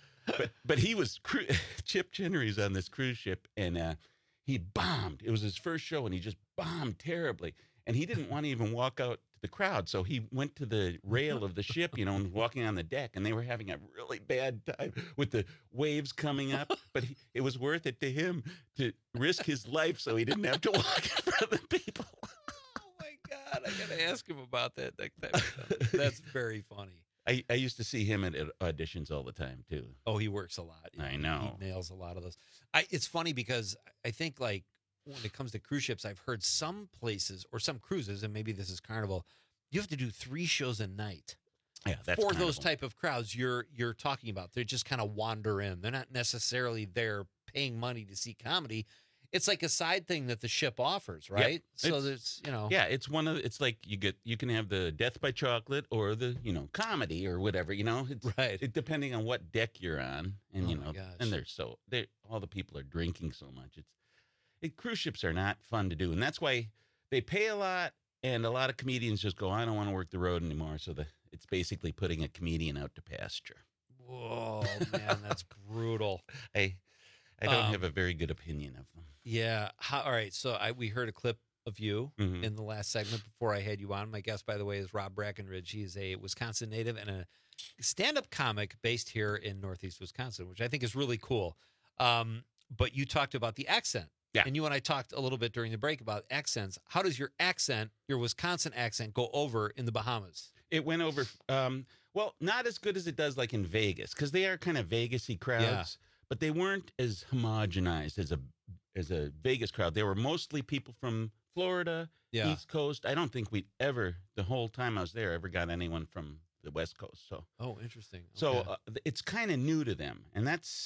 but he was, Chip Chinnery's on this cruise ship, and he bombed. It was his first show, and he just bombed terribly. And he didn't want to even walk out to the crowd. So he went to the rail of the ship, and walking on the deck. And they were having a really bad time with the waves coming up. But it was worth it to him to risk his life so he didn't have to walk in front of the people. Oh, my God. I got to ask him about that next time. That's very funny. I used to see him at auditions all the time, too. Oh, he works a lot. I know. He nails a lot of those. It's funny because I think, like, when it comes to cruise ships, I've heard some places or some cruises, and maybe this is Carnival, you have to do 3 shows a night. Yeah, that's for Carnival. Those type of crowds you're talking about. They just kind of wander in. They're not necessarily there paying money to see comedy. It's like a side thing that the ship offers, right? Yeah, so there's, Yeah, it's like you can have the Death by Chocolate or the, comedy or whatever, It's, depending on what deck you're on. And, and all the people are drinking so much. Cruise ships are not fun to do, and that's why they pay a lot, and a lot of comedians just go, I don't want to work the road anymore, so it's basically putting a comedian out to pasture. Whoa, man, that's brutal. I don't have a very good opinion of them. Yeah. All right, so we heard a clip of you in the last segment before I had you on. My guest, by the way, is Rob Brackenridge. He's a Wisconsin native and a stand-up comic based here in Northeast Wisconsin, which I think is really cool. But you talked about the accent. Yeah. And you and I talked a little bit during the break about accents. How does your Wisconsin accent, go over in the Bahamas? It went over, not as good as it does like in Vegas, because they are kind of Vegas-y crowds, but they weren't as homogenized as a Vegas crowd. They were mostly people from Florida, East Coast. I don't think we'd ever, the whole time I was there, ever got anyone from the West Coast. So. Oh, interesting. Okay. So it's kind of new to them, and that's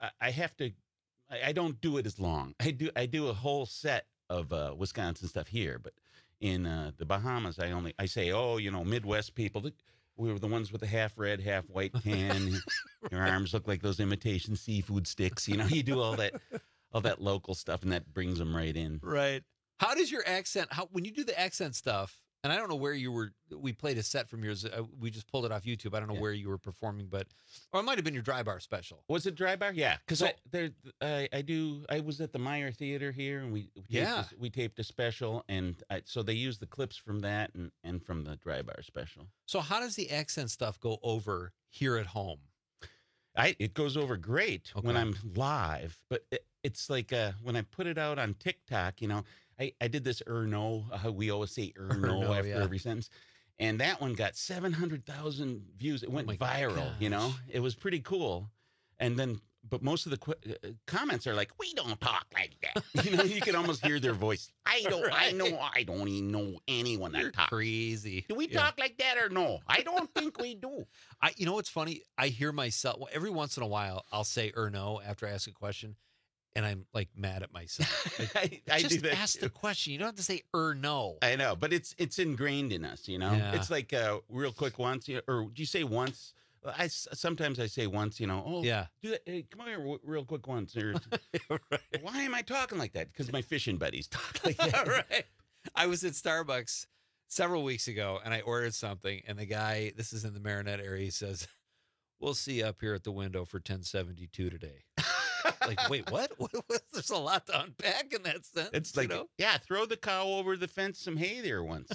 I don't do it as long. I do a whole set of Wisconsin stuff here, but in the Bahamas, I say, Midwest people. We were the ones with the half red, half white tan. Your arms look like those imitation seafood sticks. You do all that local stuff, and that brings them right in. Right. How does your accent? When you do the accent stuff? And I don't know where you were. We played a set from yours. We just pulled it off YouTube. I don't know where you were performing, or it might have been your Dry Bar special. Was it Dry Bar? Yeah, because I was at the Meyer Theater here, and we taped a special, and so they used the clips from that and from the Dry Bar special. So how does the accent stuff go over here at home? It goes over great when I'm live, but it's like when I put it out on TikTok, I did this we always say after every sentence. And that one got 700,000 views. It went viral, It was pretty cool. And then but most of the comments are like, "We don't talk like that." You can almost hear their voice. I don't even know anyone that talks. Crazy. Do we talk like that or no? I don't think we do. You know what's funny? I hear myself every once in a while. I'll say or no after I ask a question, and I'm like mad at myself. Like, I just do that ask too. the question. You don't have to say or no. I know, but it's ingrained in us. Yeah. It's like real quick once, or do you say once? Sometimes I say once, oh, yeah. Do that. Hey, come here real quick once. Or, right. Why am I talking like that? Because my fishing buddies talk like that. Right. I was at Starbucks several weeks ago, and I ordered something, and the guy, this is in the Marinette area, he says, "We'll see you up here at the window for 1072 today." Like, wait, what? There's a lot to unpack in that sentence. It's like, yeah, throw the cow over the fence some hay there once.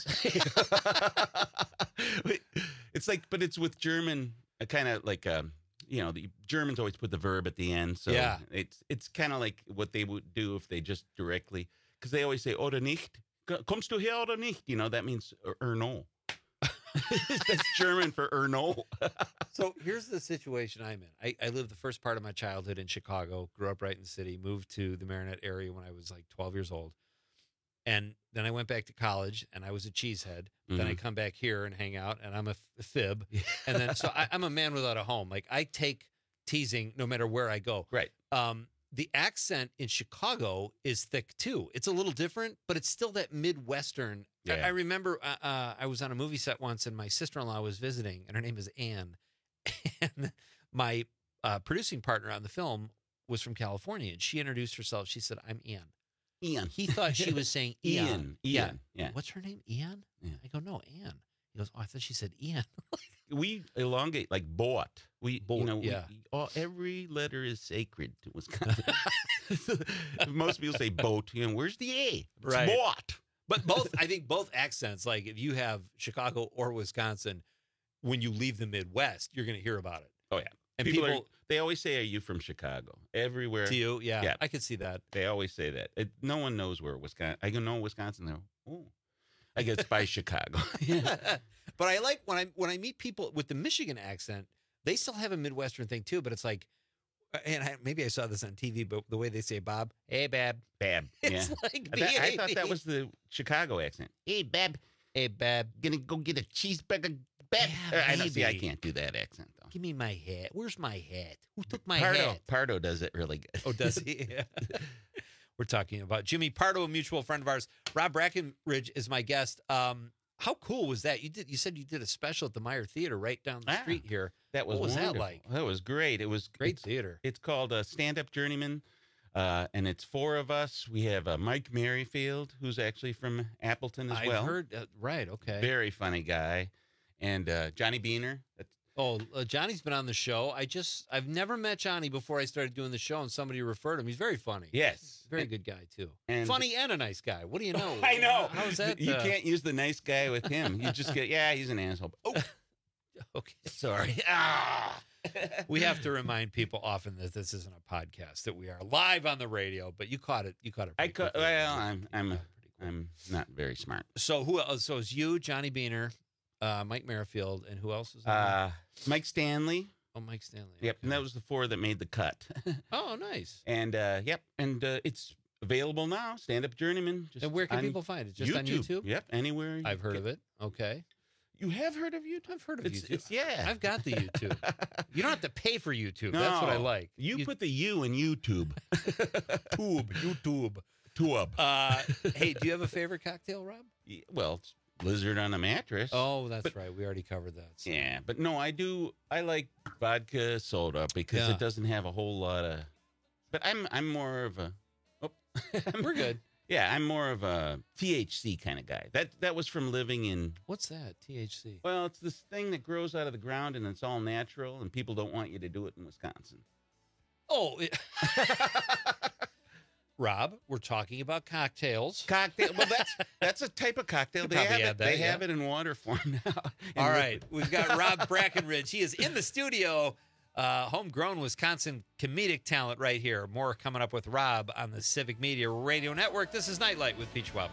It's like, but it's with German, kind of like, the Germans always put the verb at the end. So yeah. It's kind of like what they would do if they just directly, because they always say, oder nicht? Kommst du her oder nicht? That means no. That's German for no. So here's the situation I'm in. I lived the first part of my childhood in Chicago, grew up right in the city, moved to the Marinette area when I was like 12 years old. And then I went back to college and I was a cheesehead. Mm-hmm. Then I come back here and hang out and I'm a fib. And then, so I'm a man without a home. Like I take teasing no matter where I go. Right. The accent in Chicago is thick too. It's a little different, but it's still that Midwestern. Yeah. I remember I was on a movie set once and my sister-in-law was visiting and her name is Ann. And my producing partner on the film was from California and she introduced herself. She said, "I'm Ann." Ian. He thought she was saying Ian. Yeah. Yeah. What's her name? Ian? Yeah. I go, "No, Ann." He goes, "Oh, I thought she said Ian." We elongate like bought. Yeah. Every letter is sacred to Wisconsin. Most people say boat. Where's the A? It's right. Bought. But I think both accents, like if you have Chicago or Wisconsin, when you leave the Midwest, you're going to hear about it. Oh, yeah. And they always say, "Are you from Chicago?" Everywhere. To you? Yeah. I could see that. They always say that. No one knows where Wisconsin. I can know Wisconsin. Though. Oh, I guess by Chicago. But I like when I meet people with the Michigan accent, they still have a Midwestern thing too. But it's like, and maybe I saw this on TV, but the way they say Bob, "Hey, Bab." Bab. It's like I thought that was the Chicago accent. "Hey, Bab. Hey, Bab. Gonna go get a cheeseburger, Bab." Yeah, I can't do that accent though. Give me my hat. Where's my hat? Who took my hat? Pardo does it really good. Oh, does he? Yeah. We're talking about Jimmy Pardo, a mutual friend of ours. Rob Brackenridge is my guest. How cool was that? You said you did a special at the Meyer Theater right down the street here. That was what was wonderful. that like? That was great. It was great theater. It's called Stand Up Journeyman, and it's 4 of us. We have Mike Merrifield, who's actually from Appleton as well. I've heard. Right. Okay. Very funny guy, and Johnny Beaner. Johnny's been on the show. I've never met Johnny before I started doing the show, and somebody referred him. He's very funny. Yes. Very good guy, too. And funny and a nice guy. What do you know? I know. How's that? You can't use the nice guy with him. You just get, he's an asshole. Oh, okay. Sorry. We have to remind people often that this isn't a podcast, that we are live on the radio, but you caught it. I'm not very smart. So who else? So it's you, Johnny Beaner, Mike Merrifield, and who else is there? Mike Stanley. Oh, Mike Stanley. Yep, and that was the 4 that made the cut. Oh, nice. And it's available now. Stand Up Journeyman. And where can people find it? Just on YouTube? Yep, anywhere. I've heard of it. Okay. You have heard of YouTube? I've heard of YouTube. Yeah. I've got the YouTube. You don't have to pay for YouTube. No, that's what I like. You put the U in YouTube. YouTube. Hey, do you have a favorite cocktail, Rob? Yeah, well, it's Blizzard on a mattress. Oh, that's right. We already covered that. So. Yeah, but no, I like vodka soda because it doesn't have a whole lot of. But I'm more of a. Oh, we're good. Yeah, I'm more of a THC kind of guy. That was from living in. What's that? THC. Well, it's this thing that grows out of the ground and it's all natural, and people don't want you to do it in Wisconsin. Oh. Rob, we're talking about cocktails. Well, that's a type of cocktail. They have it in water form now. All right. We've got Rob Brackenridge. He is in the studio. Homegrown Wisconsin comedic talent right here. More coming up with Rob on the Civic Media Radio Network. This is Nightlight with Pete Schwaba.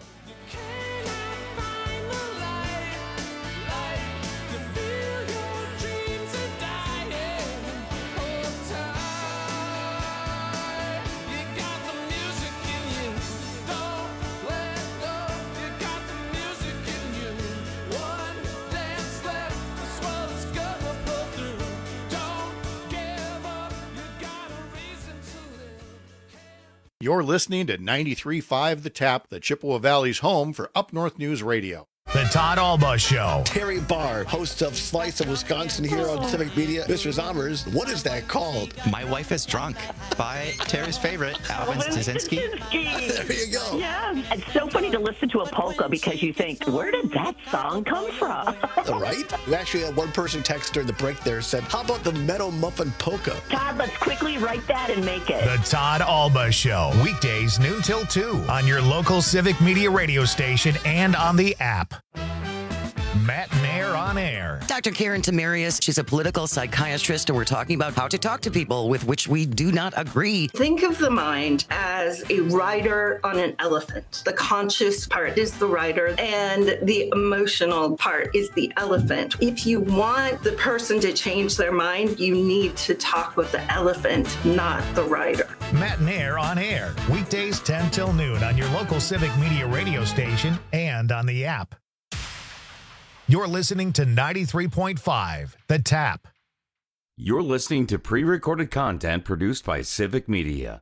You're listening to 93.5 The Tap, the Chippewa Valley's home for Up North News Radio. The Todd Alba Show. Terry Barr, host of Slice of Wisconsin here on Civic Media. Mr. Zommers, what is that called? My Wife is Drunk by Terry's favorite, Alvin Stasinski. There you go. Yeah, it's so funny to listen to a polka because you think, where did that song come from? Right? We actually had one person text during the break there said, how about the Meadow Muffin Polka? Todd, let's quickly write that and make it. The Todd Alba Show. Weekdays noon till 2 on your local Civic Media radio station and on the app. Matt Nair on air. Dr. Karen Tamarius, she's a political psychiatrist, and we're talking about how to talk to people with which we do not agree. Think of the mind as a rider on an elephant. The conscious part is the rider, and the emotional part is the elephant. If you want the person to change their mind, you need to talk with the elephant, not the rider. Matt Nair on air. Weekdays 10 till noon on your local Civic Media radio station and on the app. You're listening to 93.5 The Tap. You're listening to pre-recorded content produced by Civic Media.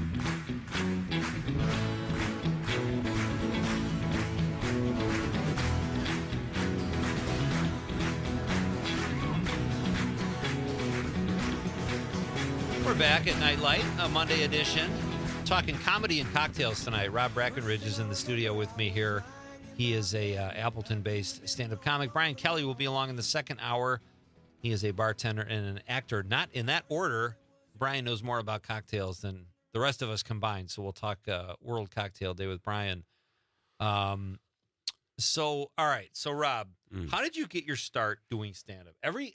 We're back at Nightlight, a Monday edition, talking comedy and cocktails tonight. Rob Brackenridge is in the studio with me here. He is a Appleton-based stand-up comic. Brian Kelly will be along in the second hour. He is a bartender and an actor. Not in that order. Brian knows more about cocktails than the rest of us combined, so we'll talk World Cocktail Day with Brian. All right. So, Rob, how did you get your start doing stand-up?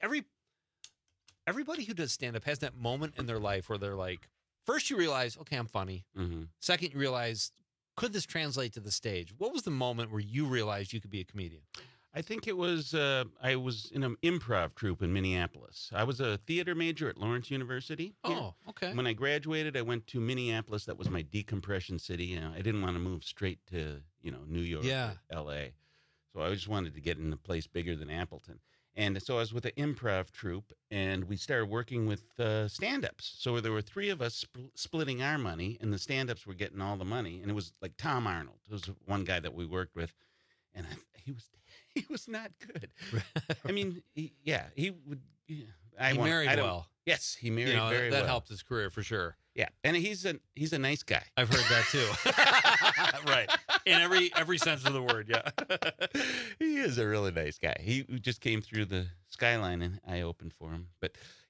Everybody who does stand-up has that moment in their life where they're like, first you realize, okay, I'm funny. Mm-hmm. Second, you realize, could this translate to the stage? What was the moment where you realized you could be a comedian? I think it was, I was in an improv troupe in Minneapolis. I was a theater major at Lawrence University. Oh, okay. When I graduated, I went to Minneapolis. That was my decompression city. I didn't want to move straight to, New York or L.A. So I just wanted to get in a place bigger than Appleton. And so I was with an improv troupe, and we started working with stand-ups. So there were three of us splitting our money, and the stand-ups were getting all the money. And it was like Tom Arnold. It was one guy that we worked with, and he was not good. I mean, he would. He married well. Yes, he married very well. That helped his career for sure. Yeah, and he's a nice guy. I've heard that too. Right, in every sense of the word. Yeah, he is a really nice guy. He just came through the Skyline, and I opened for him. But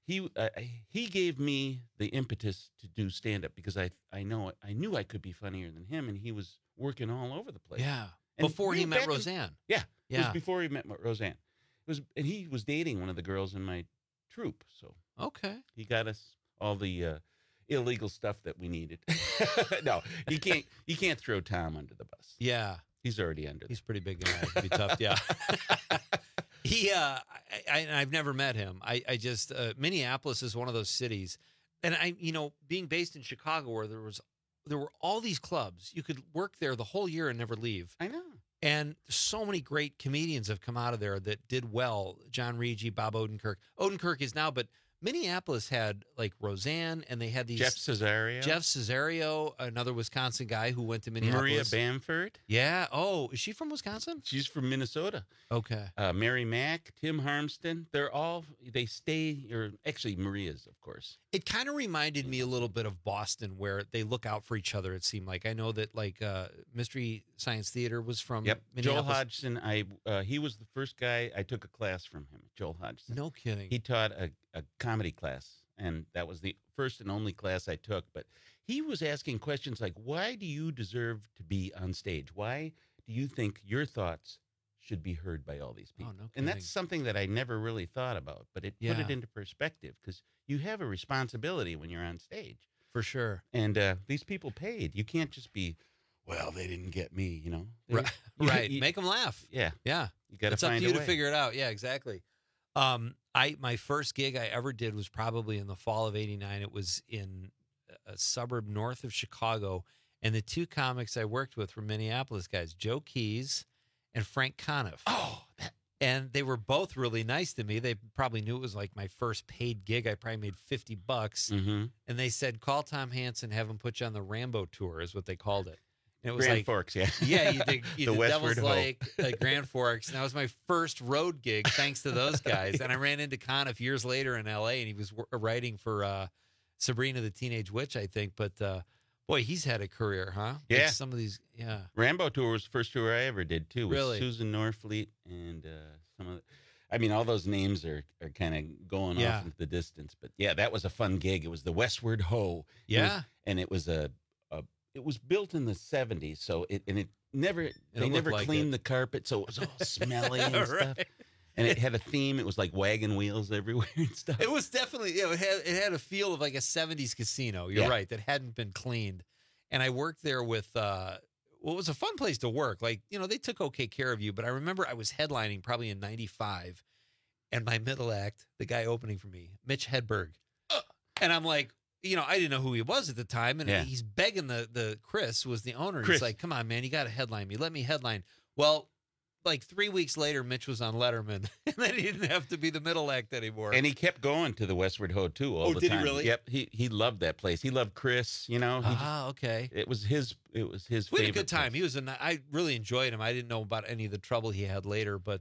he gave me the impetus to do stand up because I knew I could be funnier than him, and he was working all over the place. Yeah, and before he met Roseanne. It was before he met Roseanne. And he was dating one of the girls in my troupe. So okay, he got us all the illegal stuff that we needed. No, you can't throw Tom under the bus. Yeah, he's already under. He's pretty big guy. It'd be tough. Yeah. I've never met him. I just Minneapolis is one of those cities, and being based in Chicago where there were all these clubs, you could work there the whole year and never leave. I know. And so many great comedians have come out of there that did well. John Rigi, Bob Odenkirk. Odenkirk is now, but Minneapolis had like Roseanne, and they had these Jeff Cesario, another Wisconsin guy who went to Minneapolis. Maria Bamford. Yeah. Oh, is she from Wisconsin? She's from Minnesota. Okay. Mary Mack, Tim Harmston. They stay, or actually Maria's, of course. It kind of reminded me a little bit of Boston, where they look out for each other. It seemed like I know that Mystery Science Theater was from Minneapolis. Joel Hodgson. He was the first guy I took a class from him. Joel Hodgson. No kidding. He taught a comedy class, and that was the first and only class I took. But he was asking questions like, "Why do you deserve to be on stage? Why do you think your thoughts should be heard by all these people?" Oh, no and that's something that I never really thought about, but it put it into perspective because you have a responsibility when you're on stage. For sure. And these people paid. You can't just be, well, they didn't get me, Right. Make them laugh. Yeah. Yeah. You got to It's find up to you a way. to figure it out. Yeah, exactly. My first gig I ever did was probably in the fall of '89. It was in a suburb north of Chicago, and the two comics I worked with were Minneapolis guys, Joe Keys and Frank Conniff. Oh, And they were both really nice to me. They probably knew it was like my first paid gig. I probably made $50. Mm-hmm. And they said, call Tom Hansen, have him put you on the Rambo tour, is what they called it. And it was Grand like, Forks, yeah. Yeah, you did The Devil's Westward Ho. Lake, Grand Forks. And that was my first road gig, thanks to those guys. And I ran into Conniff years later in L.A., and he was writing for Sabrina the Teenage Witch, I think. But, boy, he's had a career, huh? Yeah. Like some of these, yeah. Rambo tour was the first tour I ever did, too. With Really? Susan Norfleet and some of the... I mean, all those names are kind of going off into the distance. But, yeah, that was a fun gig. It was the Westward Ho. Yeah. It was it was built in the 70s, so they never like cleaned it. the carpet, so it was all smelly and stuff. And it had a theme. It was like wagon wheels everywhere and stuff. It was definitely, it had a feel of like a 70s casino. You're right, that hadn't been cleaned. And I worked there with, it was a fun place to work. Like, they took okay care of you. But I remember I was headlining probably in 95. And my middle act, the guy opening for me, Mitch Hedberg. And I'm like, I didn't know who he was at the time. And he's begging the Chris, who was the owner. Chris. He's like, come on, man, you got to headline me. Let me headline. Well, like 3 weeks later, Mitch was on Letterman. And then he didn't have to be the middle act anymore. And he kept going to the Westward Ho, too, all the did time. He really? Yep. He loved that place. He loved Chris, okay. It was his We had favorite a good time. place. I really enjoyed him. I didn't know about any of the trouble he had later, but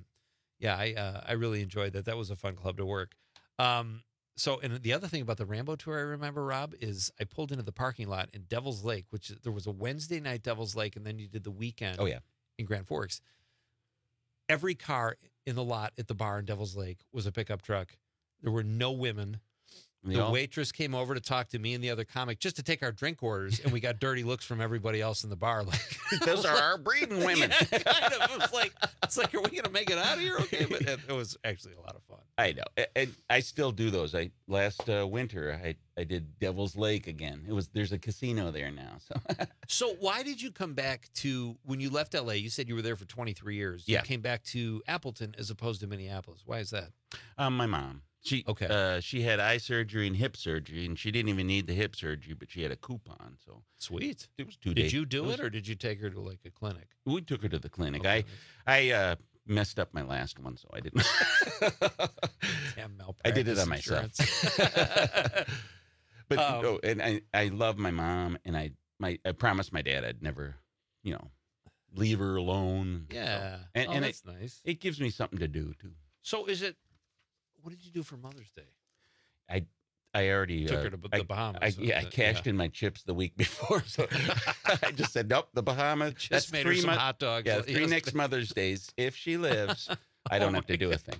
I really enjoyed that. That was a fun club to work. So, and the other thing about the Rambo tour I remember, Rob, is I pulled into the parking lot in Devil's Lake, which there was a Wednesday night Devil's Lake, and then you did the weekend in Grand Forks. Every car in the lot at the bar in Devil's Lake was a pickup truck. There were no women. The waitress came over to talk to me and the other comic just to take our drink orders, and we got dirty looks from everybody else in the bar. Like, those are our breeding women. Yeah, kind of. It's like, are we going to make it out of here? Okay, but it was actually a lot of fun. I know, and I still do those. Last winter I did Devil's Lake again. There's a casino there now. So why did you come back to when you left LA? You said you were there for 23 years. Yeah. You came back to Appleton as opposed to Minneapolis. Why is that? My mom. She had eye surgery and hip surgery, and she didn't even need the hip surgery, but she had a coupon. So sweet. It was 2 days. Did you do it, or did you take her to like a clinic? We took her to the clinic. Okay. I messed up my last one, so I didn't. Damn malpractice. I did it on myself. But and I love my mom, and I promised my dad I'd never, leave her alone. Yeah, so, and that's nice. It gives me something to do too. So what did you do for Mother's Day? I already took her to the Bahamas. I cashed in my chips the week before, so I just said nope. The Bahamas. Just made her some hot dogs. Yeah, 3 next Mother's Days. If she lives, I don't have to do a thing.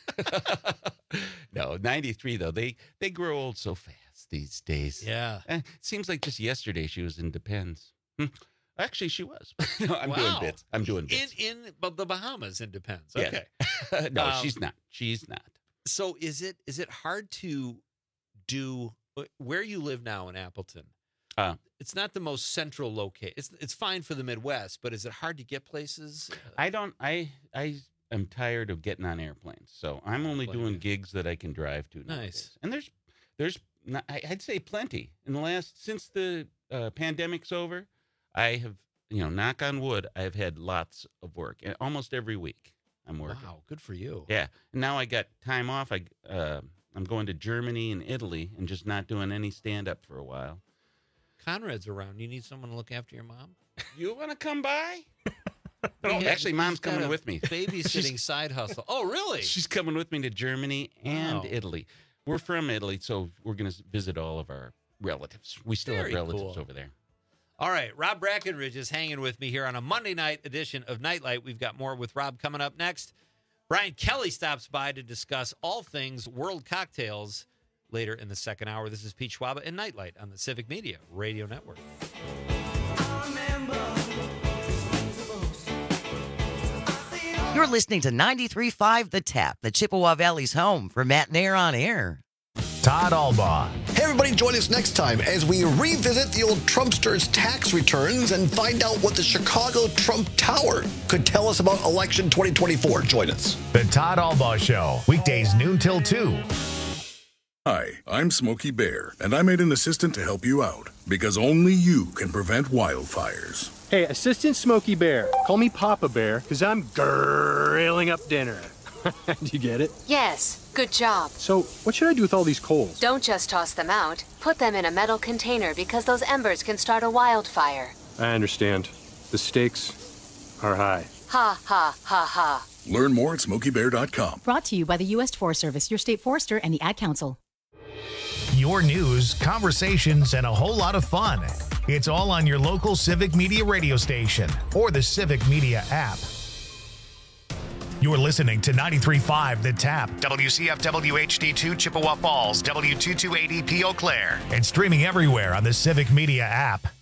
No, 93 though. They grow old so fast these days. Yeah, it seems like just yesterday she was in Depends. Actually, she was. No, I'm doing bits. in the Bahamas. It depends. Okay. Yeah. No, she's not. She's not. So is it hard to do where you live now in Appleton? It's not the most central location. It's fine for the Midwest, but is it hard to get places? I am tired of getting on airplanes, so I'm only doing gigs that I can drive to nowadays. And there's not, I'd say plenty in the since the pandemic's over. I have, knock on wood, I've had lots of work almost every week. I'm working. Wow, good for you. Yeah. And now I got time off. I'm going to Germany and Italy and just not doing any stand-up for a while. Conrad's around. You need someone to look after your mom? You want to come by? Actually, Mom's coming with me. Babysitting side hustle. Oh, really? She's coming with me to Germany and Italy. We're from Italy, so we're going to visit all of our relatives. We still have relatives over there. All right, Rob Brackenridge is hanging with me here on a Monday night edition of Nightlight. We've got more with Rob coming up next. Brian Kelly stops by to discuss all things World Cocktails later in the second hour. This is Pete Schwaba and Nightlight on the Civic Media Radio Network. You're listening to 93.5 The Tap, the Chippewa Valley's home for Matt Nair on Air. Todd Albaugh. Hey, everybody, join us next time as we revisit the old Trumpsters' tax returns and find out what the Chicago Trump Tower could tell us about election 2024. Join us. The Todd Albaugh Show, weekdays noon till 2. Hi, I'm Smokey Bear, and I made an assistant to help you out because only you can prevent wildfires. Hey, Assistant Smokey Bear. Call me Papa Bear, because I'm grilling up dinner. Do you get it? Yes, good job. So, what should I do with all these coals? Don't just toss them out. Put them in a metal container because those embers can start a wildfire. I understand. The stakes are high. Ha, ha, ha, ha. Learn more at SmokeyBear.com. Brought to you by the U.S. Forest Service, your state forester, and the Ad Council. Your news, conversations, and a whole lot of fun. It's all on your local Civic Media radio station or the Civic Media app. You're listening to 93.5 The Tap, WCFW HD2 Chippewa Falls, W228EP Eau Claire, and streaming everywhere on the Civic Media app.